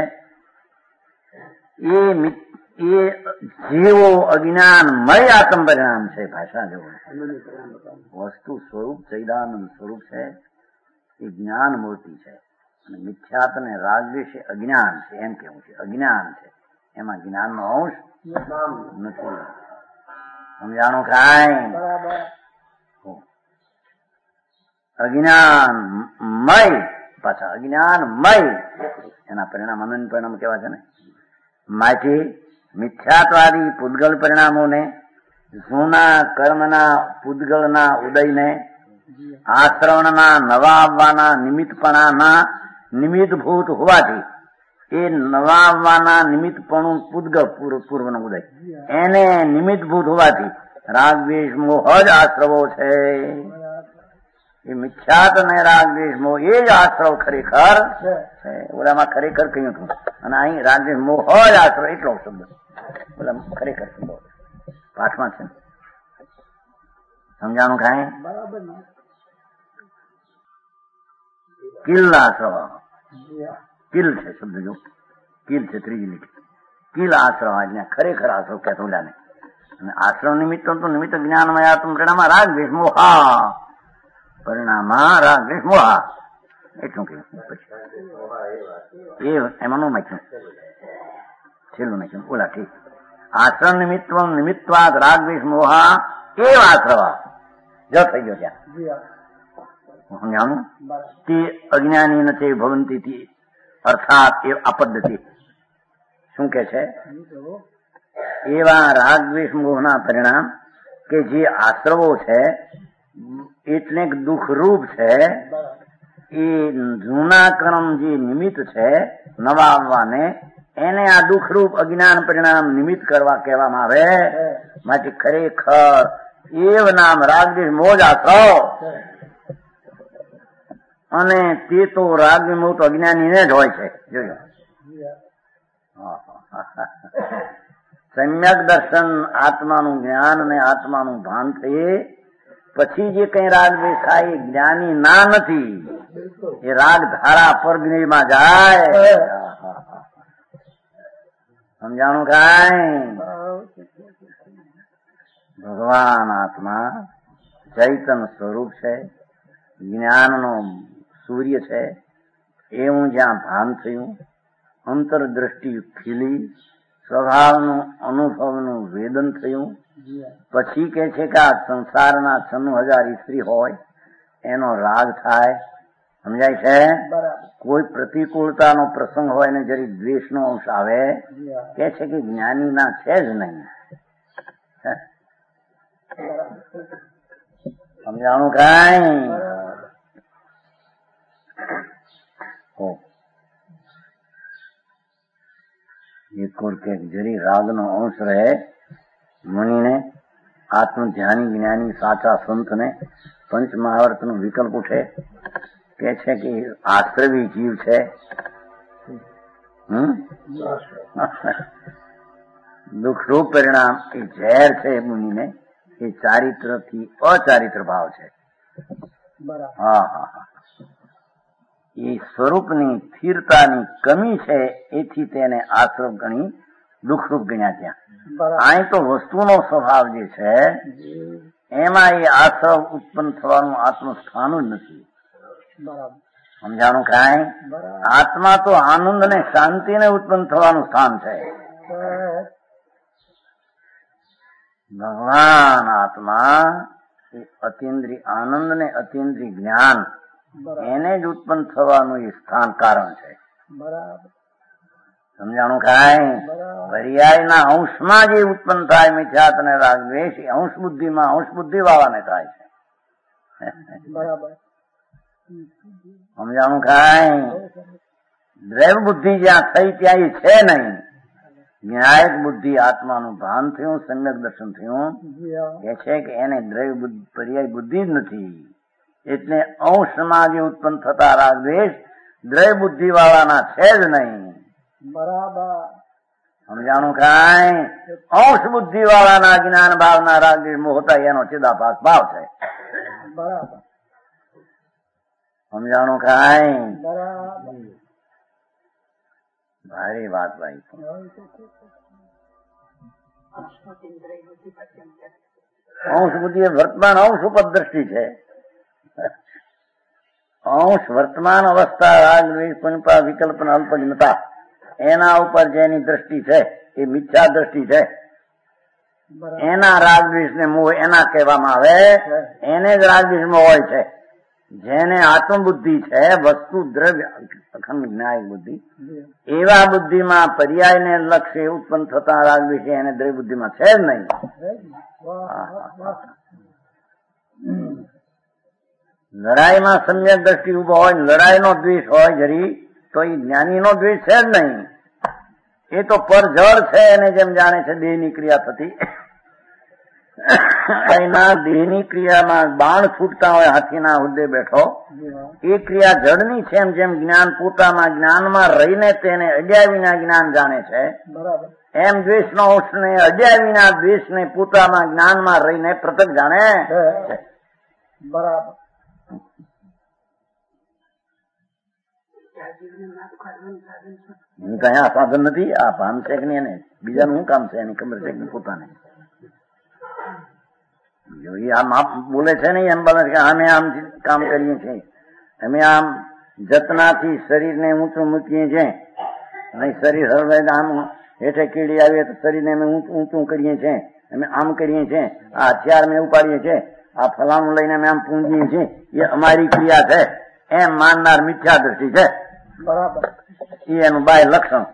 એ એ જેવો અજ્ઞાનમય આત્મ પરિણામ છે ભાષા જેવો વસ્તુ સ્વરૂપ ચૈદાનંદ સ્વરૂપ છે એ જ્ઞાન મૂર્તિ છે અને મિથ્યાત અને રાજદ્વેષ અજ્ઞાન છે એમ કેવું છે અજ્ઞાન છે એમાં જ્ઞાનનો અંશ નથી. સમજાણું કાંઈ અજ્ઞાનમય પાછા અજ્ઞાનમય એના પરિણામ અનંત પરિણામ કેવા છે ને માટે મિથ્યાત્વાદી પૂતગલ પરિણામોને જૂના કર્મના પૂતગલના ઉદયને આશ્રવણના નવા આવવાના નિમિત્તપણાના નિમિત્તભૂત હોવાથી એ નવા આવવાના નિમિત્તપણું પૂતગલ પૂર્વનો ઉદય એને નિમિત્તભૂત હોવાથી રાગ દ્વેષ મોહ જ આશ્રવો છે. એ મિથ્યાત અને રાગ દ્વેષ મોહ એ જ આશ્રવ ખરેખર છે. ઓલામાં ખરેખર કહ્યું હતું અને અહીં રાગ દ્વેષ મોહ જ આશ્રવ એટલો શબ્દ ઓલા ખરેખર શબ્દ પાઠમાં છે. સમજાણું કાંઈ કિલ આશ્રવ કિલ છે શબ્દ જો કિલ છે ત્રીજી લીટી કિલ આશ્રવ આજ્ઞા ખરેખર આશ્રવ કહેતો ઓલાને અને આશ્રવ નિમિત્ત તો નિમિત્ત જ્ઞાનમય આત્મ પરિણામમાં રાગ દ્વેષ મોહા પરિણામમાં રાગ દ્વેષ મોહા એટલું કહ્યું એ એમાંનું નાખ્યું છેલ્લું નાખ્યું ઓલા ઠીક આશ્રમ નિમિત્ત નિમિત્તવાદ રાગ દ્વેષ મોહા એ આશ્રવા જ થઈ ગયો ત્યાં સમજાણું તે અજ્ઞાની નથી ભવંતી અર્થાત એ આપદ્ધતિ શું કે છે એવા રાગ દ્વેષ મોહના પરિણામ કે જે આશ્રવો છે એટલે દુઃખરૂપ છે એ જૂના કર્મ જે નિમિત્ત છે નવા આવવાને એને આ દુઃખરૂપ અજ્ઞાન પરિણામ નિમિત્ત કરવા કહેવામાં આવે. માટે ખરેખર એવ નામ રાગ દ્વેષ મોહ આશ્રવ અને તે તો રાગ વિમુક્ત અજ્ઞાનીને જ હોય છે. જોયું સમ્યક દર્શન આત્માનું જ્ઞાન અને આત્માનું ભાન થયે પછી જે કઈ રાગ દ્વેષ થાય એ જ્ઞાની ના નથી એ રાગ ધારા પર જ્ઞેયમાં જાય. સમજાણું કાંઈ ભગવાન આત્મા ચૈતન સ્વરૂપ છે જ્ઞાનનો સૂર્ય છે એવું જ્યાં ભાન થયું અંતરદ્રષ્ટિ ખીલી સ્વભાવનું અનુભવનું વેદન થયું પછી કે છે કે આ સંસારના છન્નું હજાર સ્ત્રી હોય એનો રાગ થાય. સમજાય છે કોઈ પ્રતિકૂળતાનો પ્રસંગ હોય ને જરી દ્વેષનો અંશ આવે કે છે કે જ્ઞાની ના છે જ નહીં. સમજાણું કાંઈ એ કુર કે જરી રાગનો અંશ રહે મુનિને આત્મ ધ્યાની જ્ઞાની સાચા સંતને પંચ મહાવર્તનો વિકલ્પ ઉઠે કે છે કે આશ્રવી જીવ છે. હમ દુઃખરૂપ પરિણામ એ ઝેર છે મુનિને, એ ચારિત્ર થી અચારિત્ર ભાવ છે. હા હા હા એ સ્વરૂપની સ્થિરતાની કમી છે, એથી તેને આશ્રવ ગણી દુઃખરૂપ ગણ્યા. ત્યાં અહીં તો વસ્તુનો સ્વભાવ જે છે એમાં એ આશ્રવ ઉત્પન્ન થવાનું આત્મસ્થાન જ નથી. સમજાણું કાંઈ? આત્મા તો આનંદ ને શાંતિ ને ઉત્પન્ન થવાનું સ્થાન છે. ભગવાન આત્મા એ અતિન્દ્રિય આનંદ ને અતિન્દ્રિય જ્ઞાન એને જ ઉત્પન્ન થવાનું એ સ્થાન કારણ છે. સમજાણું કાંઈ? પર્યાયના અંશમાં જે ઉત્પન્ન થાય મિથ્યાત્વ અને રાગ દ્વેષ એ અંશ બુદ્ધિમાં અંશ બુદ્ધિ વાળાને થાય છે. સમજાણું કાંઈ? દ્રૈવ બુદ્ધિ જ્યાં થઈ ત્યાં એ છે નહીં. ન્યાયિક બુદ્ધિ આત્માનું ભાન થયું, સમ્યક દર્શન થયું, એ છે કે એને દ્રૈવ પર્યાય બુદ્ધિ જ નથી. એટલે અંશમાં જે ઉત્પન્ન થતા રાગ દ્વેષ દ્રૈવ બુદ્ધિ વાળાના છે જ નહીં. બરાબર. સમજાણું કાંઈ? અંશ બુદ્ધિ વાળાના જ્ઞાન ભાવના રાગ દ્વેષ મોહતા એનો ચિદાભાસ ભાવ છે. બરાબર. સમજાણું કાંઈ? બરાબર. ભારી વાત ભાઈ. અંશ બુદ્ધિ એ વર્તમાન અંશ ઉપર દ્રષ્ટિ છે. અંશ વર્તમાન અવસ્થા રાગ દ્વેષ પુનપા વિકલ્પના અલ્પજ્ઞતા એના ઉપર જેની દ્રષ્ટિ છે એ મિથ્યા દ્રષ્ટિ છે. એના રાગ દ્વેષ ને મોહ એના કહેવામાં આવે, એને જ રાગ દ્વેષ મોહ હોય છે. જેને આત્મબુદ્ધિ છે, વસ્તુ દ્રવ્ય અખંડ જ્ઞાયક બુદ્ધિ, એવા બુદ્ધિમાં પર્યાયને લક્ષ્ય ઉત્પન્ન થતા રાગ દ્વેષ એને દ્રવ્ય બુદ્ધિમાં છે જ નહીં. લડાઈમાં સમ્યક દ્રષ્ટિ ઉભો હોય, લડાઈનો દ્વેષ હોય જરી, તો એ જ્ઞાનીનો દ્વેષ છે જ નહીં. એ તો પરજળ છે, એને જેમ જાણે છે દેહની ક્રિયા થતી. એના દેહની ક્રિયામાં બાણ છૂટતા હોય હાથીના હુદ્દે બેઠો, એ ક્રિયા જળની છે. એમ જેમ જ્ઞાન પોતાના જ્ઞાનમાં રહીને તેને અડ્યા વિના જ્ઞાન જાણે છે, એમ દ્વેષનો અંશને અડ્યા વિના દ્વેષને પોતાના જ્ઞાનમાં રહીને પૃથક જાણે છે. બરાબર. કઈ આ સાધન નથી, આ ભાન છે કે નહીં, એને બીજાનું શું કામ છે એની ખબર છે કે પોતાને. જો એ આમ બોલે છે ને એમ બોલે કે અમે આમ કામ કરીએ છીએ, અમે આમ જતનાથી શરીરને ઊંચું મૂકીએ છીએ, નહીં શરીર હરવે આમ હેઠે કીડી આવીએ તો શરીરને અમે ઊંચું કરીએ છીએ, અમે આમ કરીએ છીએ, આ હથિયાર મેં ઉપાડીએ છીએ, આ ફલાણું લઈને અમે આમ પૂંજીએ છીએ, એ અમારી ક્રિયા છે એમ માનનાર મિથ્યા દ્રષ્ટિ છે. બરાબર. એ એનું બાહ્ય લક્ષણ.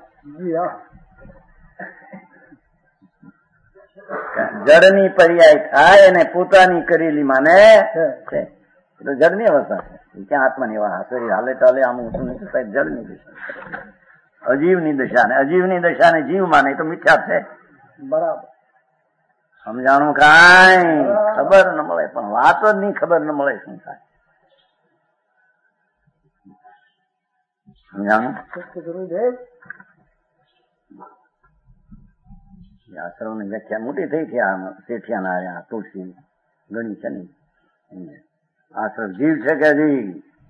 જડની પર્યાય થાય અને પોતાની કરેલી માને છે, તો જડની અવસ્થા છે. ક્યાં આત્માની એવા શરીર હાલે ચાલે આમ ઊંચું નહીં, સાહેબ જડની દશા, અજીવની દશા ને અજીવની દશા ને જીવ માને તો મિથ્યા છે. બરાબર. સમજાણું કાંઈ? ખબર ન મળે, પણ વાત જ નહીં ખબર ન મળે શું થાય. સમજાણું? આશ્રમ ની વ્યાખ્યા મોટી થઈ છે. આમ શેઠિયાના તુલસી ગણી છે ને, આશ્રમ જીવ છે કે જીવ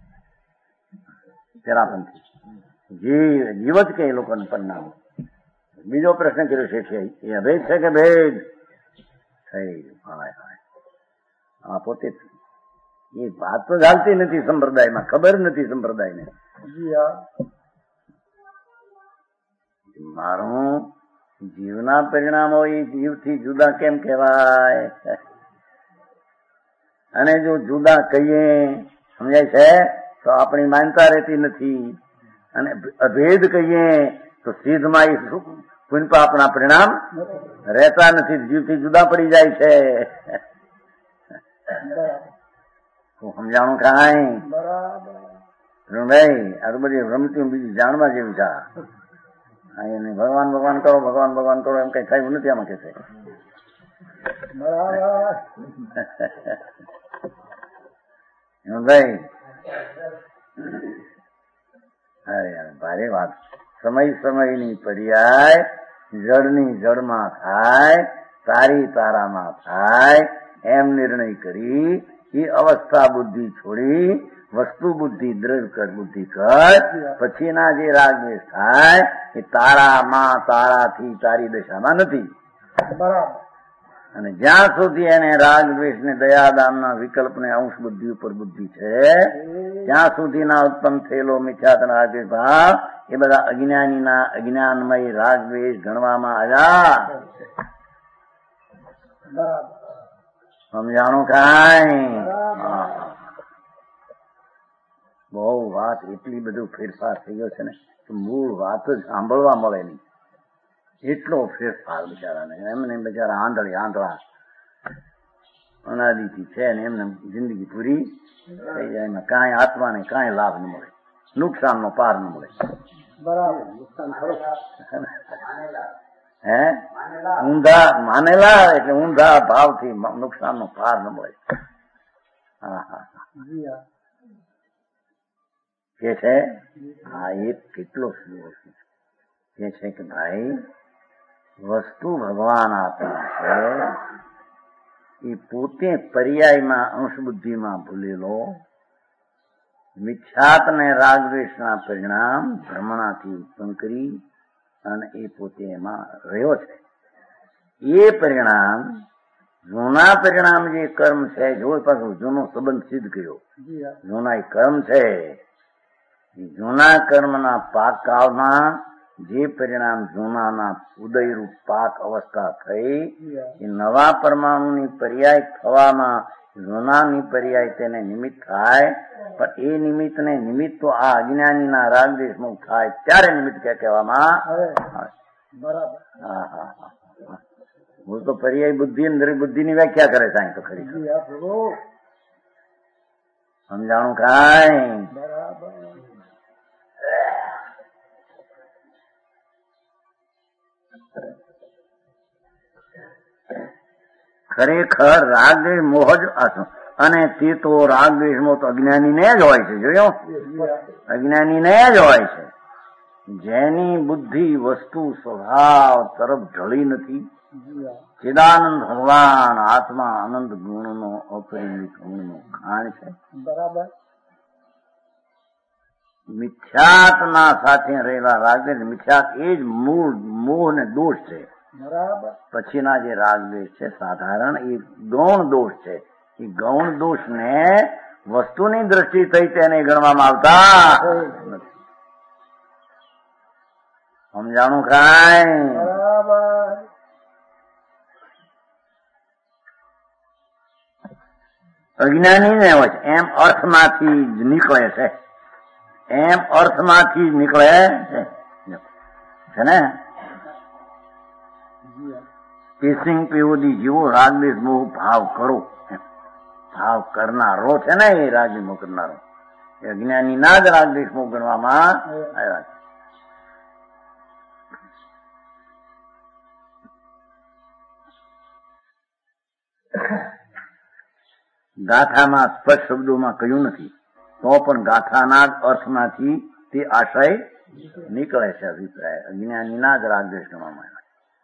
તેરાપંથી જીવ જીવ જ કે એ લોકોને પરિણામ. બીજો પ્રશ્ન કર્યો શેઠિયા, એ અભેદ છે કે ભેદ થઈ? હાય હાય, આ પોતે એ વાત તો ચાલતી નથી સંપ્રદાયમાં, ખબર નથી સંપ્રદાયને. મારું જીવના પરિણામો એ જીવથી જુદા કેમ કહેવાય? અને જો જુદા કહીએ, સમજાય છે, તો આપણી માનતા રહેતી નથી. અને અભેદ કહીએ તો સિદ્ધમાં એ પુનપા આપણા પરિણામ રહેતા નથી, જીવથી જુદા પડી જાય છે. સમજાણું કાંઈ? ભાઈ આ તો બધી રમતી બીજી જાણવા જેવી છે. એને ભગવાન ભગવાન કરો ભગવાન ભગવાન કરો એમ કઈ થયું નથી આમાં કે છે. ભાઈ અરે ભારે વાત. સમય સમયની પર્યાય જળની જળમાં થાય, તારી તારામાં થાય એમ નિર્ણય કરી એ અવસ્થા બુદ્ધિ છોડી વસ્તુ બુદ્ધિ દ્રઢ કર બુદ્ધિ કર. પછીના જે રાગદ્વેષ થાય એ તારામાં તારાથી તારી દશામાં નથી. બરાબર. અને જ્યાં સુધી એને રાગદ્વેષ ને દયાદાનના વિકલ્પને અંશ બુદ્ધિ ઉપર બુદ્ધિ છે ત્યાં સુધીના ઉત્પન્ન થયેલો મિથ્યાત્વ રાગદ્વેષ ભાવ એ બધા અજ્ઞાનીના અજ્ઞાનમય રાગદ્વેષ ગણવામાં આવ્યા. બરાબર. સમજાણું કાંઈ? બહુ વાત એટલી બધું ફેરફાર થઈ ગયો છે ને કે મૂળ વાત જ સાંભળવા મળે નહીં. એટલો ફેરફાર બિચારાને. એમને બિચારા આંધળી આંધળા અનાદિથી છે ને એમને જિંદગી પૂરી થઈ જાય એમાં કાંઈ આત્માને કાંઈ લાભ ન મળે, નુકસાનનો પાર ન મળે. બરાબર. હે ઊંધા માનેલા એટલે ઊંધા ભાવથી નુકસાનનો પાર ન મળે. હા હા કે છે હા એ કેટલો કે છે કે ભાઈ વસ્તુ ભગવાન આપે છે એ પોતે પર્યાયમાં અંશ બુદ્ધિમાં ભૂલેલો મિથ્યાત ને રાગદ્વેષના પરિણામ ભ્રમણાથી ઉત્પન્ન કરી અને એ પોતે એમાં રહ્યો છે. એ પરિણામ જૂના પરિણામ જે કર્મ છે જો પાછું જૂનો સંબંધ સિદ્ધ કર્યો. જૂના એ કર્મ છે જૂના કર્મના પાક કાળમાં જે પરિણામ જૂનાના ઉદયરૂપ પાક અવસ્થા થઈ એ નવા પરમાણુની પર્યાય થવામાં જૂનાની પર્યાય તેને નિમિત્ત થાય. પણ એ નિમિત્તને નિમિત્ત તો આ અજ્ઞાનીના રાગદ્વેષ મુક્ત થાય ત્યારે નિમિત્ત ક્યાં કહેવામાં આવે. બરાબર. હા હા હા હું તો પર્યાય બુદ્ધિ અંદર બુદ્ધિની વ્યાખ્યા કરે સાંઈ તો ખરી સમજાણું કાંઈ? બરાબર. ખરેખર રાગદ્વેષ મોહ જ અને તે તો રાગદ્વેષમાં તો અજ્ઞાનીને જ હોય છે. જોયો અજ્ઞાનીને જ હોય છે. જેની બુદ્ધિ વસ્તુ સ્વભાવ તરફ ઢળી નથી. ચિદાનંદ ભગવાન આત્મા આનંદ ગુણનો અપરિમિત ગુણનો ખાણ છે. બરાબર. મિથ્યાત્વના સાથે રહેલા રાગદ્વેષ મિથ્યાત એ જ મૂળ મોહ ને દોષ છે. બરાબર. પછીના જે રાગદ્વેષ છે સાધારણ એ ગૌણ દોષ છે. એ ગૌણ દોષ ને વસ્તુની દ્રષ્ટિ થઈ તેને ગણવામાં આવતા નથી. સમજાણું કાંઈ? બરાબર. અજ્ઞાની ને હોય છે એમ અર્થમાંથી જ નીકળે છે. એમ અર્થમાંથી જ નીકળે છે ને. પીસિંગ પીઓદી જીવો રાગદ્વેષ મોહ ભાવ કરો. ભાવ કરનારો છે ને એ રાગદ્વેષ મોહ કરનારો એ અજ્ઞાની ના જ રાગદ્વેષ મોહ ગણવામાં આવ્યા છે. ગાથામાં સ્પષ્ટ શબ્દોમાં કહ્યું નથી તો પણ ગાથાના જ અર્થમાંથી તે આશય નીકળે છે. અભિપ્રાય અજ્ઞાનીના જ રાગદ્વેષ ગણવામાં આવ્યા.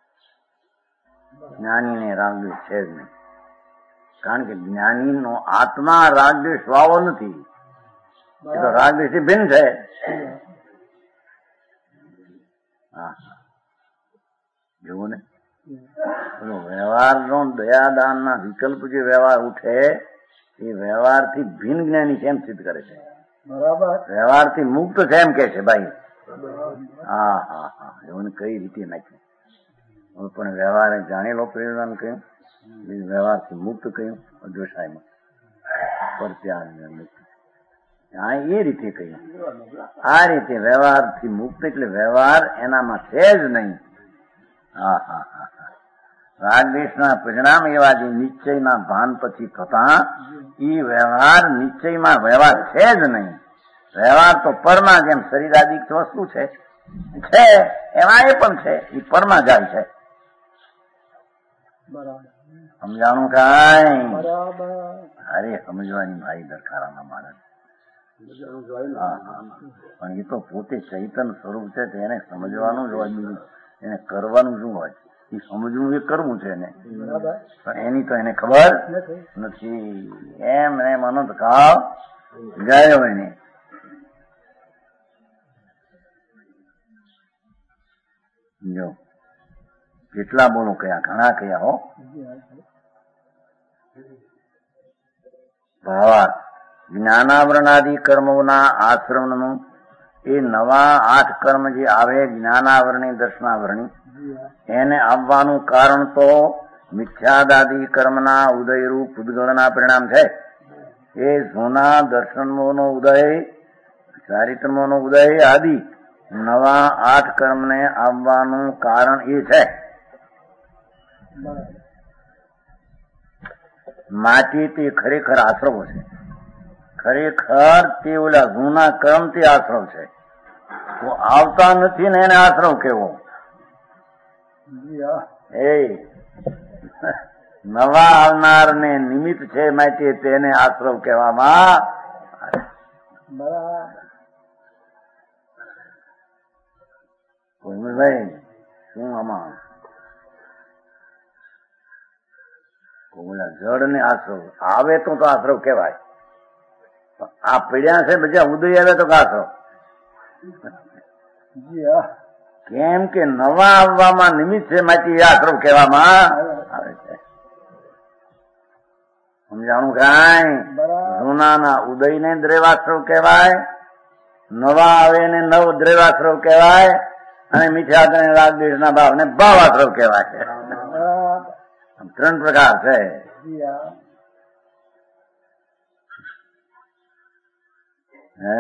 જ્ઞાનીને રાગદ્વેષ છે જ નહીં. કારણ કે જ્ઞાનીનો આત્મા રાગદ્વેષ વાળો નથી. એ તો રાગદ્વેષથી ભિન્ન છે. હા જોવું ને વ્યવહારનો દયાદાનના વિકલ્પ જે વ્યવહાર ઉઠે એ વ્યવહારથી ભિન્ન જ્ઞાની છે એમ સિદ્ધ કરે છે. બરાબર. વ્યવહારથી મુક્ત છે એમ કે છે ભાઈ. હા હા હા એવું કઈ રીતે નાખ્યું પણ વ્યવહારે જાણેલો પ્રેરણા કહ્યું, વ્યવહારથી મુક્ત કહ્યું અદ્વૈતમાં પરત્યાગ હા એ રીતે કહ્યું. આ રીતે વ્યવહારથી મુક્ત એટલે વ્યવહાર એનામાં છે જ નહીં. હા હા હા રાગદ્વેષના પરિણામ એવા જે નિશ્ચયના ભાન પછી થતા એ વ્યવહાર નિશ્ચયમાં વ્યવહાર છે જ નહીં. વ્યવહાર તો પરમાં જેમ શરીર આદિ વસ્તુ છે છે એમાં એ પણ છે, એ પરમાં જાય છે. બરાબર સમજાણું કાંઈ? બરાબર અરે સમજવાની ભાઈ દરકારાના માણસ. હા હા પણ એ તો પોતે ચૈતન સ્વરૂપ છે, તેને સમજવાનું જ હોય, બીજું એને કરવાનું શું હોય? એ સમજવું એ કરવું છે ને, પણ એની તો એને ખબર નથી. એમ એમ અનંત કાળ ગયો એને. જો કેટલા બોલો કયા, ઘણા કયા હો. ભાવાર્થ જ્ઞાનાવરણાદિ કર્મોના આશ્રમનું એ નવા આઠ કર્મ જે આવે, જ્ઞાનાવરણી દર્શનાવરણી, એને આવવાનું કારણ તો મિથ્યાદાદિ કર્મના ઉદયરૂપ પૂતગળના પરિણામ છે. એ જૂના દર્શનમોનો ઉદય, ચારિત્રમોનો ઉદય આદિ નવા આઠ કર્મને આવવાનું કારણ એ છે. માટી તે ખરેખર આશ્રવો છે, ખરેખર તે ઓલા જૂના કર્મ તે આશ્રવ છે. તો આવતા નથી ને એને આશ્રવ કેવો? એ નવા આવનાર ને નિમિત્ત છે, માટે તેને આશ્રવ કહેવામાં. ભાઈ શું આમાં ઓલા જડ ને આશ્રવ આવે તો તો આશ્રવ કહેવાય. આ પીડ્યા છે બધા ઉદય આવે તો આશ્રવ કેમ કે નવા આવવામાં નિમિત્ત છે, માટે આશ્રવ કહેવામાં આવે છે. સમજાણું કાંઈ? જૂનાના ઉદય ને દ્રેવાશ્રવ કહેવાય, નવા આવે ને નવ દ્રેવાશ્રવ કહેવાય, અને મિથ્યાત અને રાગદ્વેષ ના ભાવ ને ભાવાશ્રવ કહેવાય. ત્રણ પ્રકાર છે. હે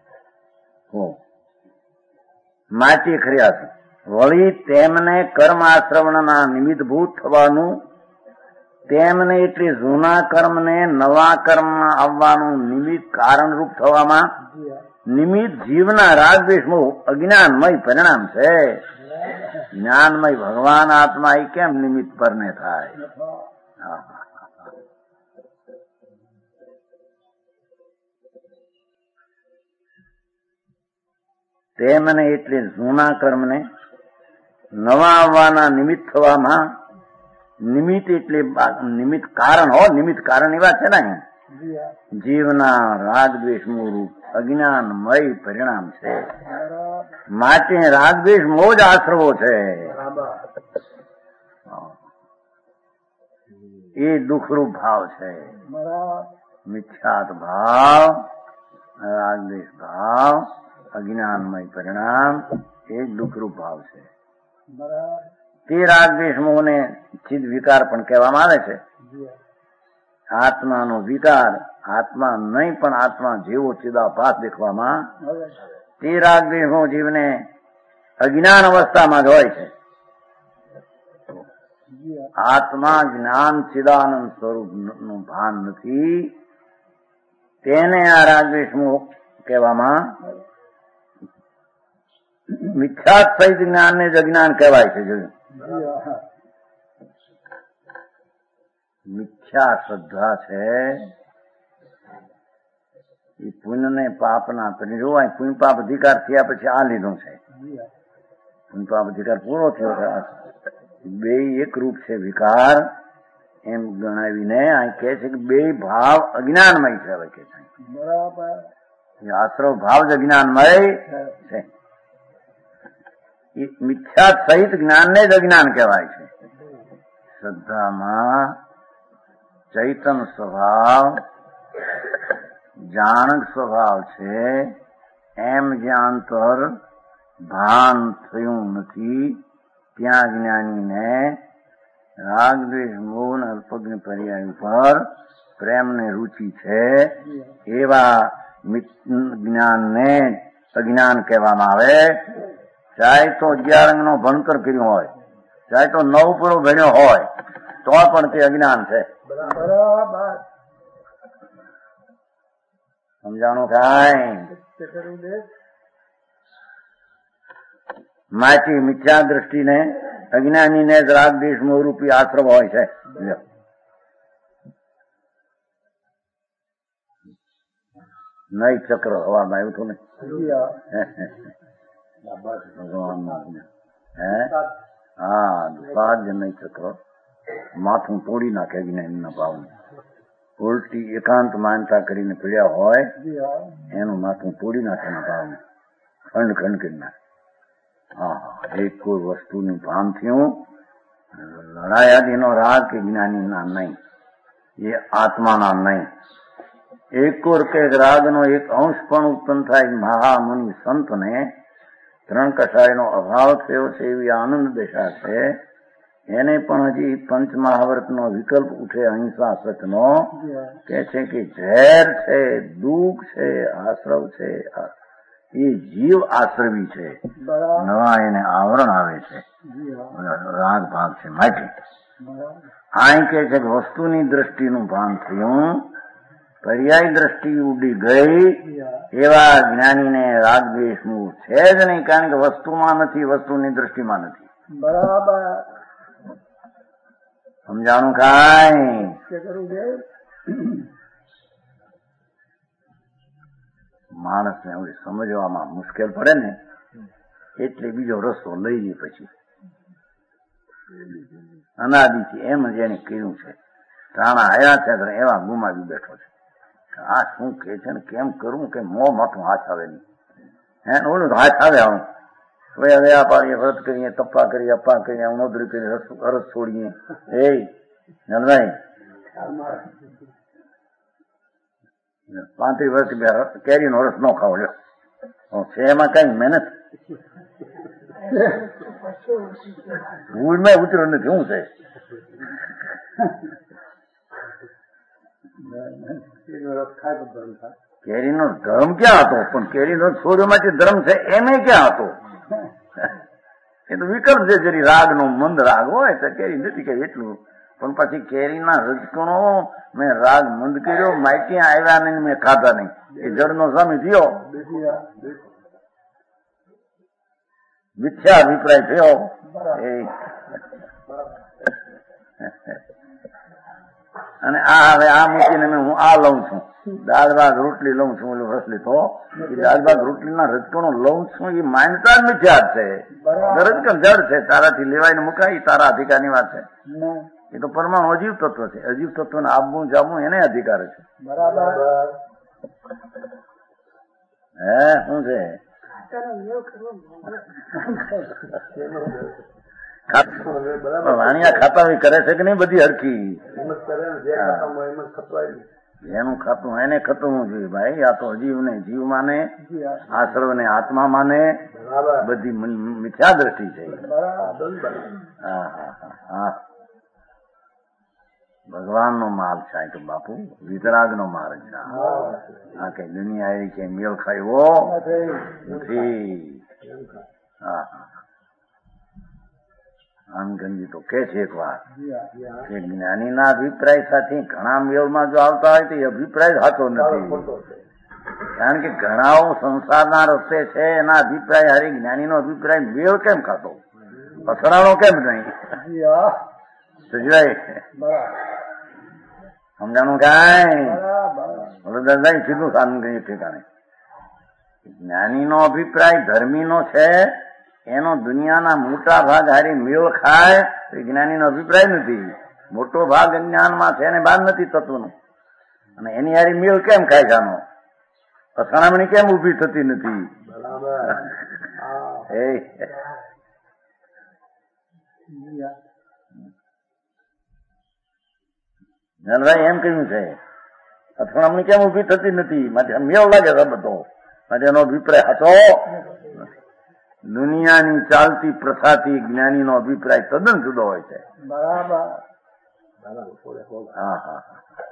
માટી ખરી આશ્રવ વળી તેમને કર્મ આશ્રવણના નિમિત્તભૂત થવાનું, તેમને એટલે જૂના કર્મને નવા કર્મ આવવાનું નિમિત્ત કારણરૂપ થવામાં નિમિત્ત જીવના રાગદ્વેષ અજ્ઞાનમય પરિણામ છે. જ્ઞાનમય ભગવાન આત્મા એ કેમ નિમિત્ત પર ને થાય? તેમને એટલે જૂના કર્મને નવા આવવાના નિમિત્ત થવામાં, નિમિત્ત એટલે નિમિત્ત કારણ હો, નિમિત્ત કારણ એવા છે ને જીવના રાગદ્વેષ રૂપ અજ્ઞાનમય પરિણામ છે. માટે રાગદ્વેષ મોજ આશ્રવો છે. એ દુઃખરૂપ ભાવ છે. મિથ્યાત ભાવ, રાગદ્વેષ ભાવ, અજ્ઞાનમય પરિણામ એ દુઃખરૂપ ભાવ છે. તે રાગદ્વેષ મોહને ચિદ વિકાર પણ કહેવામાં આવે છે. આત્માનો વિકાર આત્મા નહીં પણ આત્મા જેવો ચિદાભાસ દેખવામાં, તે રાગદ્વેષ જીવને અજ્ઞાન અવસ્થામાં જ હોય છે. આત્મા જ્ઞાન ચિદાનંદ સ્વરૂપ નું ભાન નથી, તેને આ રાગદ્વેષ કહેવામાં. મિથ્યાત સહિત જ્ઞાન ને જ અજ્ઞાન કહેવાય છે. જોયું, મિથ્યા શ્રદ્ધા છે એ પુણ્ય ને પાપ ના જોવાય. પુણ્ય પાપ અધિકાર થયા પછી આ લીધું છે. પુણ્ય પાપ અધિકાર પૂરો થયો, બે એક રૂપ છે વિકાર એમ ગણાવીને આ કે છે કે બે ભાવ અજ્ઞાનમય છે. હવે કે છે આશ્રવ ભાવ જ અજ્ઞાનમય છે. મિથ્યા સહિત જ્ઞાન ને જ અજ્ઞાન કહેવાય છે. શ્રદ્ધામાં ચૈતન સ્વભાવ, જાણક સ્વભાવ છે, એમ જ્યાં અંતર ભાન થયું નથી, ત્યાં જ્ઞાનીને રાગદ્વેષ મોહ અલ્પજ્ઞ પર્યાય પર પ્રેમને રુચિ છે. એવા જ્ઞાનને અજ્ઞાન કહેવામાં આવે. ચાહે તો અગિયાર અંગ નો ભણતર કર્યું હોય, ચાહે તો નવ પૂરો ભણ્યો હોય, તો પણ તે અજ્ઞાન છે. સમજાણું કાંઈ? માટી મિથ્યા દ્રષ્ટિને અજ્ઞાનીને જ રાગ દ્વેષ મોહરૂપી આશ્રમ હોય છે. નહીં ચક્ર હવામાં આવ્યું હતું ને ભગવાન હે હા સાજ નહીં ચક્ર માથું તોડી નાખે અજ્ઞાનીના ભાવને. ઉલટી એકાંત માનતા કરીને પીડ્યા હોય એનું માથું તોડી નાખે એના ભાવને ખંડ ખંડ કરી નાખે. હા એક કોઈ વસ્તુનું ભાન થયું લડાયાદીનો રાગ કે જ્ઞાનીના નહીં, એ આત્માના નહીં. એક કોર કે રાગનો એક અંશ પણ ઉત્પન્ન થાય મહામુનિ સંતને ત્રણ કષાયનો અભાવ થયો છે એવી આનંદ દશા છે. એને પણ હજી પંચ મહાવ્રતનો વિકલ્પ ઉઠે અહિંસા સતનો કે છે કે ઝેર છે, દુઃખ છે, આશ્રવ છે, એ જીવ આશ્રવી છે. નવા એને આવરણ આવે છે, રાગ ભાગ છે માટે આ કે છે કે વસ્તુની દ્રષ્ટિનું ભાન થયું, પર્યાય દ્રષ્ટિ ઉડી ગઈ એવા જ્ઞાનીને રાગ દ્વેષનું છે જ નહીં, કારણ કે વસ્તુમાં નથી, વસ્તુની દ્રષ્ટિમાં નથી. બરાબર સમજાણું કાંઈ? માણસને હવે સમજવામાં મુશ્કેલ પડે ને એટલે બીજો રસ્તો લઈ લે. પછી અનાદિથી એમ જ એને કહ્યું છે, ટાણા આવ્યા છે એવા ગુમાવી બેઠો છે. આ શું કે છે ને કેમ કરવું કે મોં માથું હાથ આવે નહીં. હે ઓલું હાથ આવે આવું વ્યા પાડીએ, વ્રત કરીએ, તપ્પા કરીએ, અપ્પા કરીએ, ઉણોદરી કરીએ, અરસ છોડીએ. એ નલભાઈ પાંત્રીસ વર્ષ કેરીનો રસ ન ખાવો લ્યો છે, એમાં કઈ મહેનત ભૂલમાં ઉતર્યો નથી. શું છે કેરીનો ધર્મ ક્યાં હતો? પણ કેરીનો છોડ્યોમાંથી ધર્મ છે એમે ક્યાં હતો? એ તો વિકલ્પ છે. જરી રાગ નો મંદ રાગ હોય તો કેરી નથી કે એટલું, પણ પછી કેરીના રજકણો મેં રાગ મંદ કર્યો, માઇટી આવ્યા નહીં, મેં ખાધા નહીં, એ જળનો સ્વામી થયો, મિથ્યા અભિપ્રાય થયો. એ અને આ હવે આ મૂકીને મેં હું આ લઉં છું, દાળ ભાત રોટલી લઉં છું, ઓલું રસલી તો એ દાળ ભાત રોટલીના રજકણો લઉં છું, એ માનતા જ મિથ્યા છે. રજકણ જડ છે, તારાથી લેવાઈને મુકાય, તારા અધિકારની વાત છે. એ તો પરમાણુ અજીવ તત્વ છે. અજીવ તત્વને આવવું જામવું એને અધિકાર છે. બરાબર હે શું છે? વાણિયા ખાતા કરે છે કે નહીં બધી હરખી? એનું ખાતું એને ખતવું જોઈએ ભાઈ. આ તો અજીવ ને જીવ માને, આશ્રવ ને આત્મા માને, બધી મિથ્યા દ્રષ્ટિ છે. હા હા હા ભગવાન નો માલ છે તો બાપુ, વિતરાગ નો માર્ગ છે. હા કઈ દુનિયા એ કે મેળ ખાયો નથી. હા હા આનંદજી તો કે છે એક વાત કે જ્ઞાનીના અભિપ્રાય સાથે ઘણા મેળમાં જો આવતા હોય તો એ અભિપ્રાય સાચો નથી. કારણ કે ઘણાઓ સંસારના રસ્તે છે, એના અભિપ્રાય હારી જ્ઞાનીનો અભિપ્રાય મેળ કેમ ખાતો, પસરાણો કેમ નહીં? સજવાય સમજાણું કાંઈ? દાદા સીધું સાધન ઠેકાણે. જ્ઞાનીનો અભિપ્રાય ધર્મીનો છે, એનો દુનિયાના મોટા ભાગ હારી મેળ ખાય તો જ્ઞાનીનો અભિપ્રાય નથી. મોટો ભાગ અજ્ઞાનમાં છે, એને બાદ નથી તત્વનું, અને એની હારી મેળ કેમ ખાય જાનો? અથડામણી કેમ ઉભી થતી નથી? જનભાઈ એમ કહ્યું છે, અથડામણી કેમ ઉભી થતી નથી? માટે મેળ લાગે છે બધો, માટે એનો અભિપ્રાય હતો. દુનિયાની ચાલતી પ્રથાથી જ્ઞાનીનો અભિપ્રાય તદ્દન જુદો હોય છે. બરાબર હા હા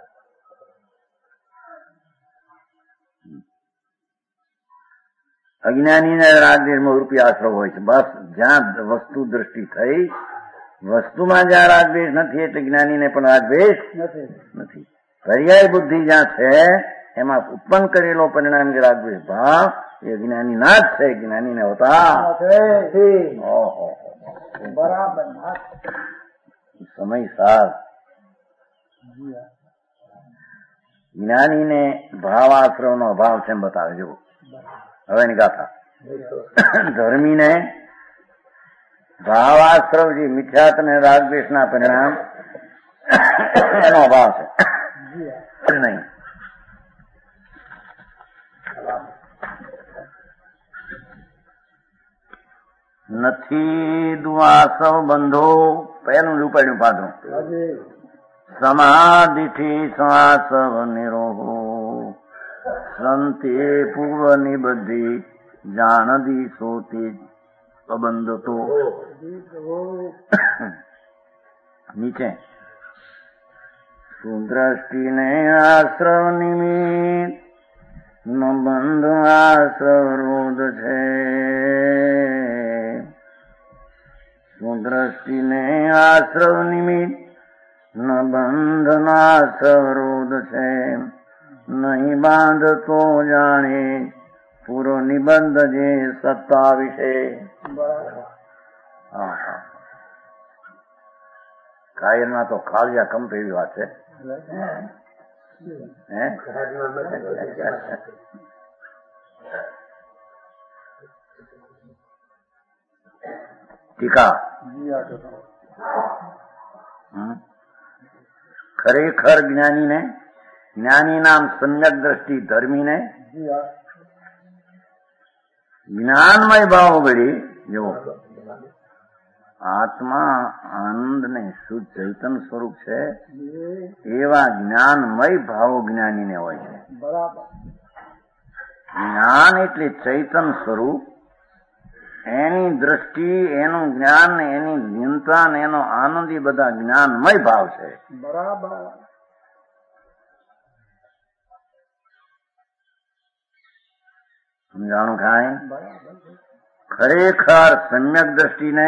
અજ્ઞાનીને રાગદ્વેષમાં રૂપી આશ્રવ હોય છે. બસ જ્યાં વસ્તુ દ્રષ્ટિ થઈ, વસ્તુમાં જ્યાં રાગદ્વેષ નથી એટલે જ્ઞાનીને પણ રાગદ્વેષ નથી. પર્યાય બુદ્ધિ જ્યાં છે એમાં ઉત્પન્ન કરેલો પરિણામ જે રાગદ્વેષ ભાવ એ જ્ઞાની ના જ છે, જ્ઞાનીને હોતા ઓહો બરાબર સમય સાર જ્ઞાનીને ભાવાશ્રવનો અભાવ છે એમ બતાવે. જો હવે એની ગાથા. ધર્મીને ભાવાશ્રવ જે મિથ્યાત અને રાગદ્વેષના પરિણામ એનો અભાવ છે નહીં. નથી દ્વાસવ બંધો પહેલું ઉપાડ્યું પાછું. સમાધિથી શ્વાસવ નિરોહો સંતે પૂર્વની બધી જાણદી સોતી અબંધ તો નીચે સુદ્રષ્ટિને આશ્રવ નિમિત્ત ન બંધ આશ્રવ રોધ છે. સુદ્રષ્ટિને આશ્રવ નિમિત્ત ન બંધના સરોધ છે. નહીં બાંધતો જાણે પૂરો નિબંધ જે સત્તા વિશે. કાયરના તો ખાલિયા કંપ એવી વાત છે. હે ટીકા ખરેખર જ્ઞાનીને જ્ઞાની નામ સમ્યક દ્રષ્ટિ ધર્મીને જ્ઞાનમય ભાવ વળી જુઓ આત્મા આનંદ ને શુદ્ધ ચૈતન સ્વરૂપ છે એવા જ્ઞાનમય ભાવો જ્ઞાનીને હોય છે. જ્ઞાન એટલે ચૈતન સ્વરૂપ, એની દ્રષ્ટિ, એનું જ્ઞાન, એની નિયંત્રા, એનો આનંદ એ બધા જ્ઞાનમય ભાવ છે. બરાબર સમજાણું ખાય. ખરેખર સમ્યક દ્રષ્ટિને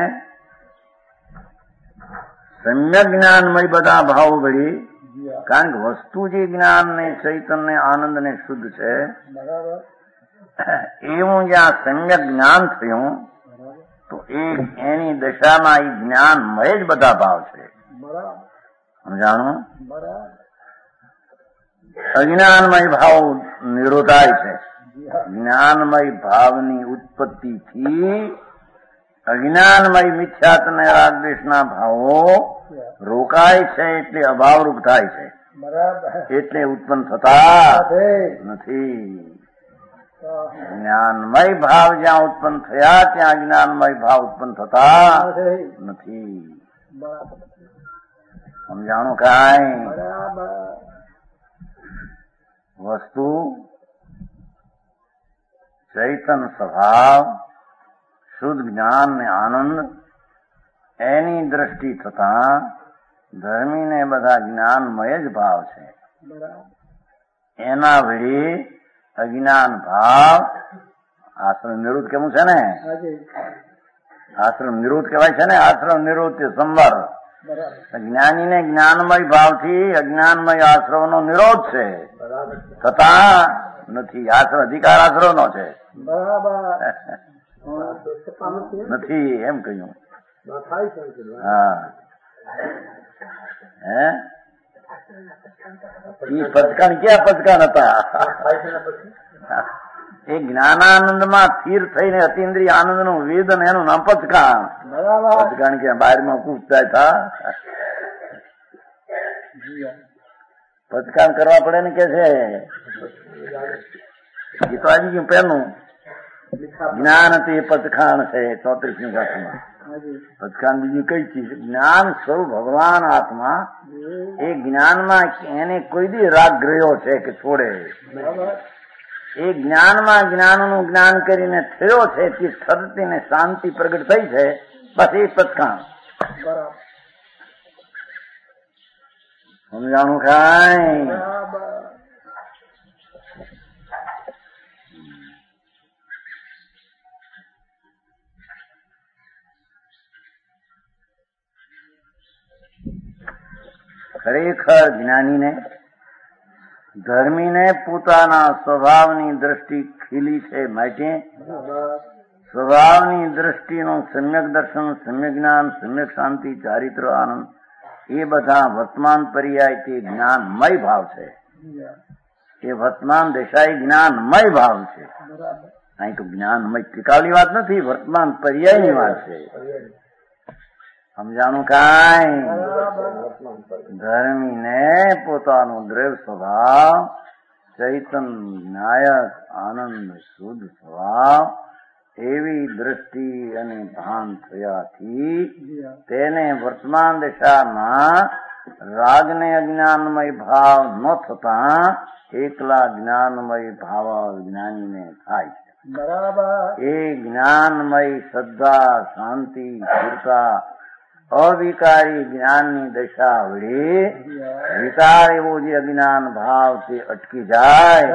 સમ્યક જ્ઞાનમય બધા ભાવ વળી, કારણ કે વસ્તુ જે જ્ઞાન ને ચૈતન્ય ને આનંદ ને શુદ્ધ છે એવું જ્યાં સમ્યક જ્ઞાન થયું તો એ એની દશામાં એ જ્ઞાનમય જ બધા ભાવ છે. સમજાણું. અજ્ઞાનમય ભાવ નિરોધાય છે. જ્ઞાનમય ભાવની ઉત્પત્તિથી અજ્ઞાનમય મિથ્યાત અને રાગદ્વેષના ભાવો રોકાય છે, એટલે અભાવરૂપ થાય છે, એટલે ઉત્પન્ન થતા નથી. જ્ઞાનમય ભાવ જ્યાં ઉત્પન્ન થયા ત્યાં અજ્ઞાનમય ભાવ ઉત્પન્ન થતા નથી. સમજાણું કાંઈ. વસ્તુ ચૈતન સ્વભાવ, શુદ્ધ જ્ઞાન ને આનંદ એની દ્રષ્ટિ થતા ધર્મીને બધા જ્ઞાનમય જ ભાવ છે. એના વળી અજ્ઞાન ભાવ આશ્રમ નિરુદ્ધ કેવું છે ને, આશ્રમ નિરુદ્ધ કહેવાય છે ને. આશ્રમ નિરુદ્ધ સંવર. જ્ઞાનીને જ્ઞાનમય ભાવથી અજ્ઞાનમય આશ્રવનો નિરોધ છે, થતા નથી. આશ્રમ અધિકાર આશ્રવનો છે, નથી એમ કહ્યું. હા હે એ પચકાણ ક્યાં પચકાણ હતા? એ જ્ઞાનાનંદમાં સ્થિર થઈને અતિન્દ્રિય આનંદ નું વેદન એનું નામ પચકાણ. પચકાણ ક્યાં બહારમાં કૂદતા હતા? પચકાણ કરવા પડે ને કે છે. એ તો આવી ગયું પેલું જ્ઞાન તે પચખાણ છે ચોત્રીસમી ગાથામાં. પચખાણ બીજી કઈ ચીજ? જ્ઞાન સ્વરૂપ ભગવાન આત્મા એ જ્ઞાનમાં એને કોઈ દી રાગ ગ્રહ્યો છે કે છોડે? એ જ્ઞાનમાં જ્ઞાનનું જ્ઞાન કરીને થયો છે તે સત્ય ને શાંતિ પ્રગટ થઈ છે, બસ એ પચખાણ. સમજાણું ખાય. ખરેખર જ્ઞાનીને ધર્મીને પોતાના સ્વભાવની દ્રષ્ટિ ખીલી છે માટે સ્વભાવની દ્રષ્ટિનું સમ્યક દર્શન, સમ્યક જ્ઞાન, સમ્યક શાંતિ, ચારિત્ર, આનંદ એ બધા વર્તમાન પર્યાયથી જ્ઞાનમય ભાવ છે. એ વર્તમાન દેશાઈ જ્ઞાનમય ભાવ છે. અહીં તો જ્ઞાનમય ત્રિકાળની વાત નથી, વર્તમાન પર્યાયની વાત છે. સમજાણું કાંઈ? ધર્મીને પોતાનો દ્રવ્ય સ્વભાવ, ચૈતન્ય નાયક આનંદ શુદ્ધ સ્વભાવ એવી દ્રષ્ટિ અને ભાન થયાથી તેને વર્તમાન દશામાં રાગને અજ્ઞાનમય ભાવ ન થતા એકલા જ્ઞાનમય ભાવ જ્ઞાનીને થાય છે. બરાબર. એ જ્ઞાનમય શ્રદ્ધા, શાંતિ, સ્થિરતા, અવિકારી જ્ઞાનની દશા વડે વિકાર એવો જે અજ્ઞાન ભાવ તે અટકી જાય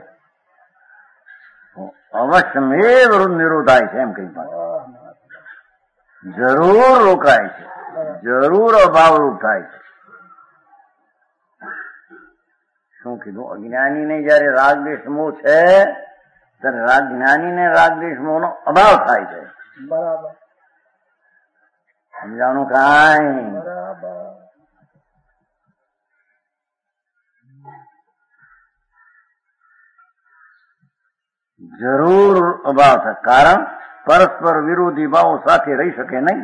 અવશ્યમેવ નિરોધાય છે. એમ કઈ વાત જરૂર રોકાય છે, જરૂર અભાવરૂપ થાય છે. શું કીધું? અજ્ઞાનીને જયારે રાગદ્વેષ મોહ છે ત્યારે રાગ જ્ઞાનીને રાગદ્વેષ મોહનો અભાવ થાય છે. બરાબર. સમજાણું કાંઈ? બરાબર. જરૂર અભાવ થાય. કારણ પરસ્પર વિરોધી ભાવો સાથે રહી શકે નહીં.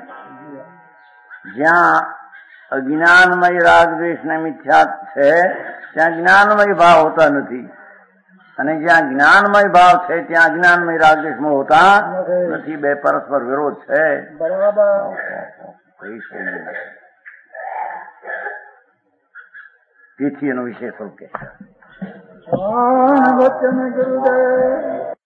જ્યાં અજ્ઞાનમય રાગદ્વેષ ને મિથ્યા છે ત્યાં જ્ઞાનમય ભાવ હોતા નથી, અને જ્યાં જ્ઞાનમય ભાવ છે ત્યાં અજ્ઞાનમય રાગદ્વેષમાં હોતા નથી. બે પરસ્પર વિરોધ છે. બરાબર. તેથી એનો વિશેષ સ્વરૂપ કે વચન ગુરુદેવ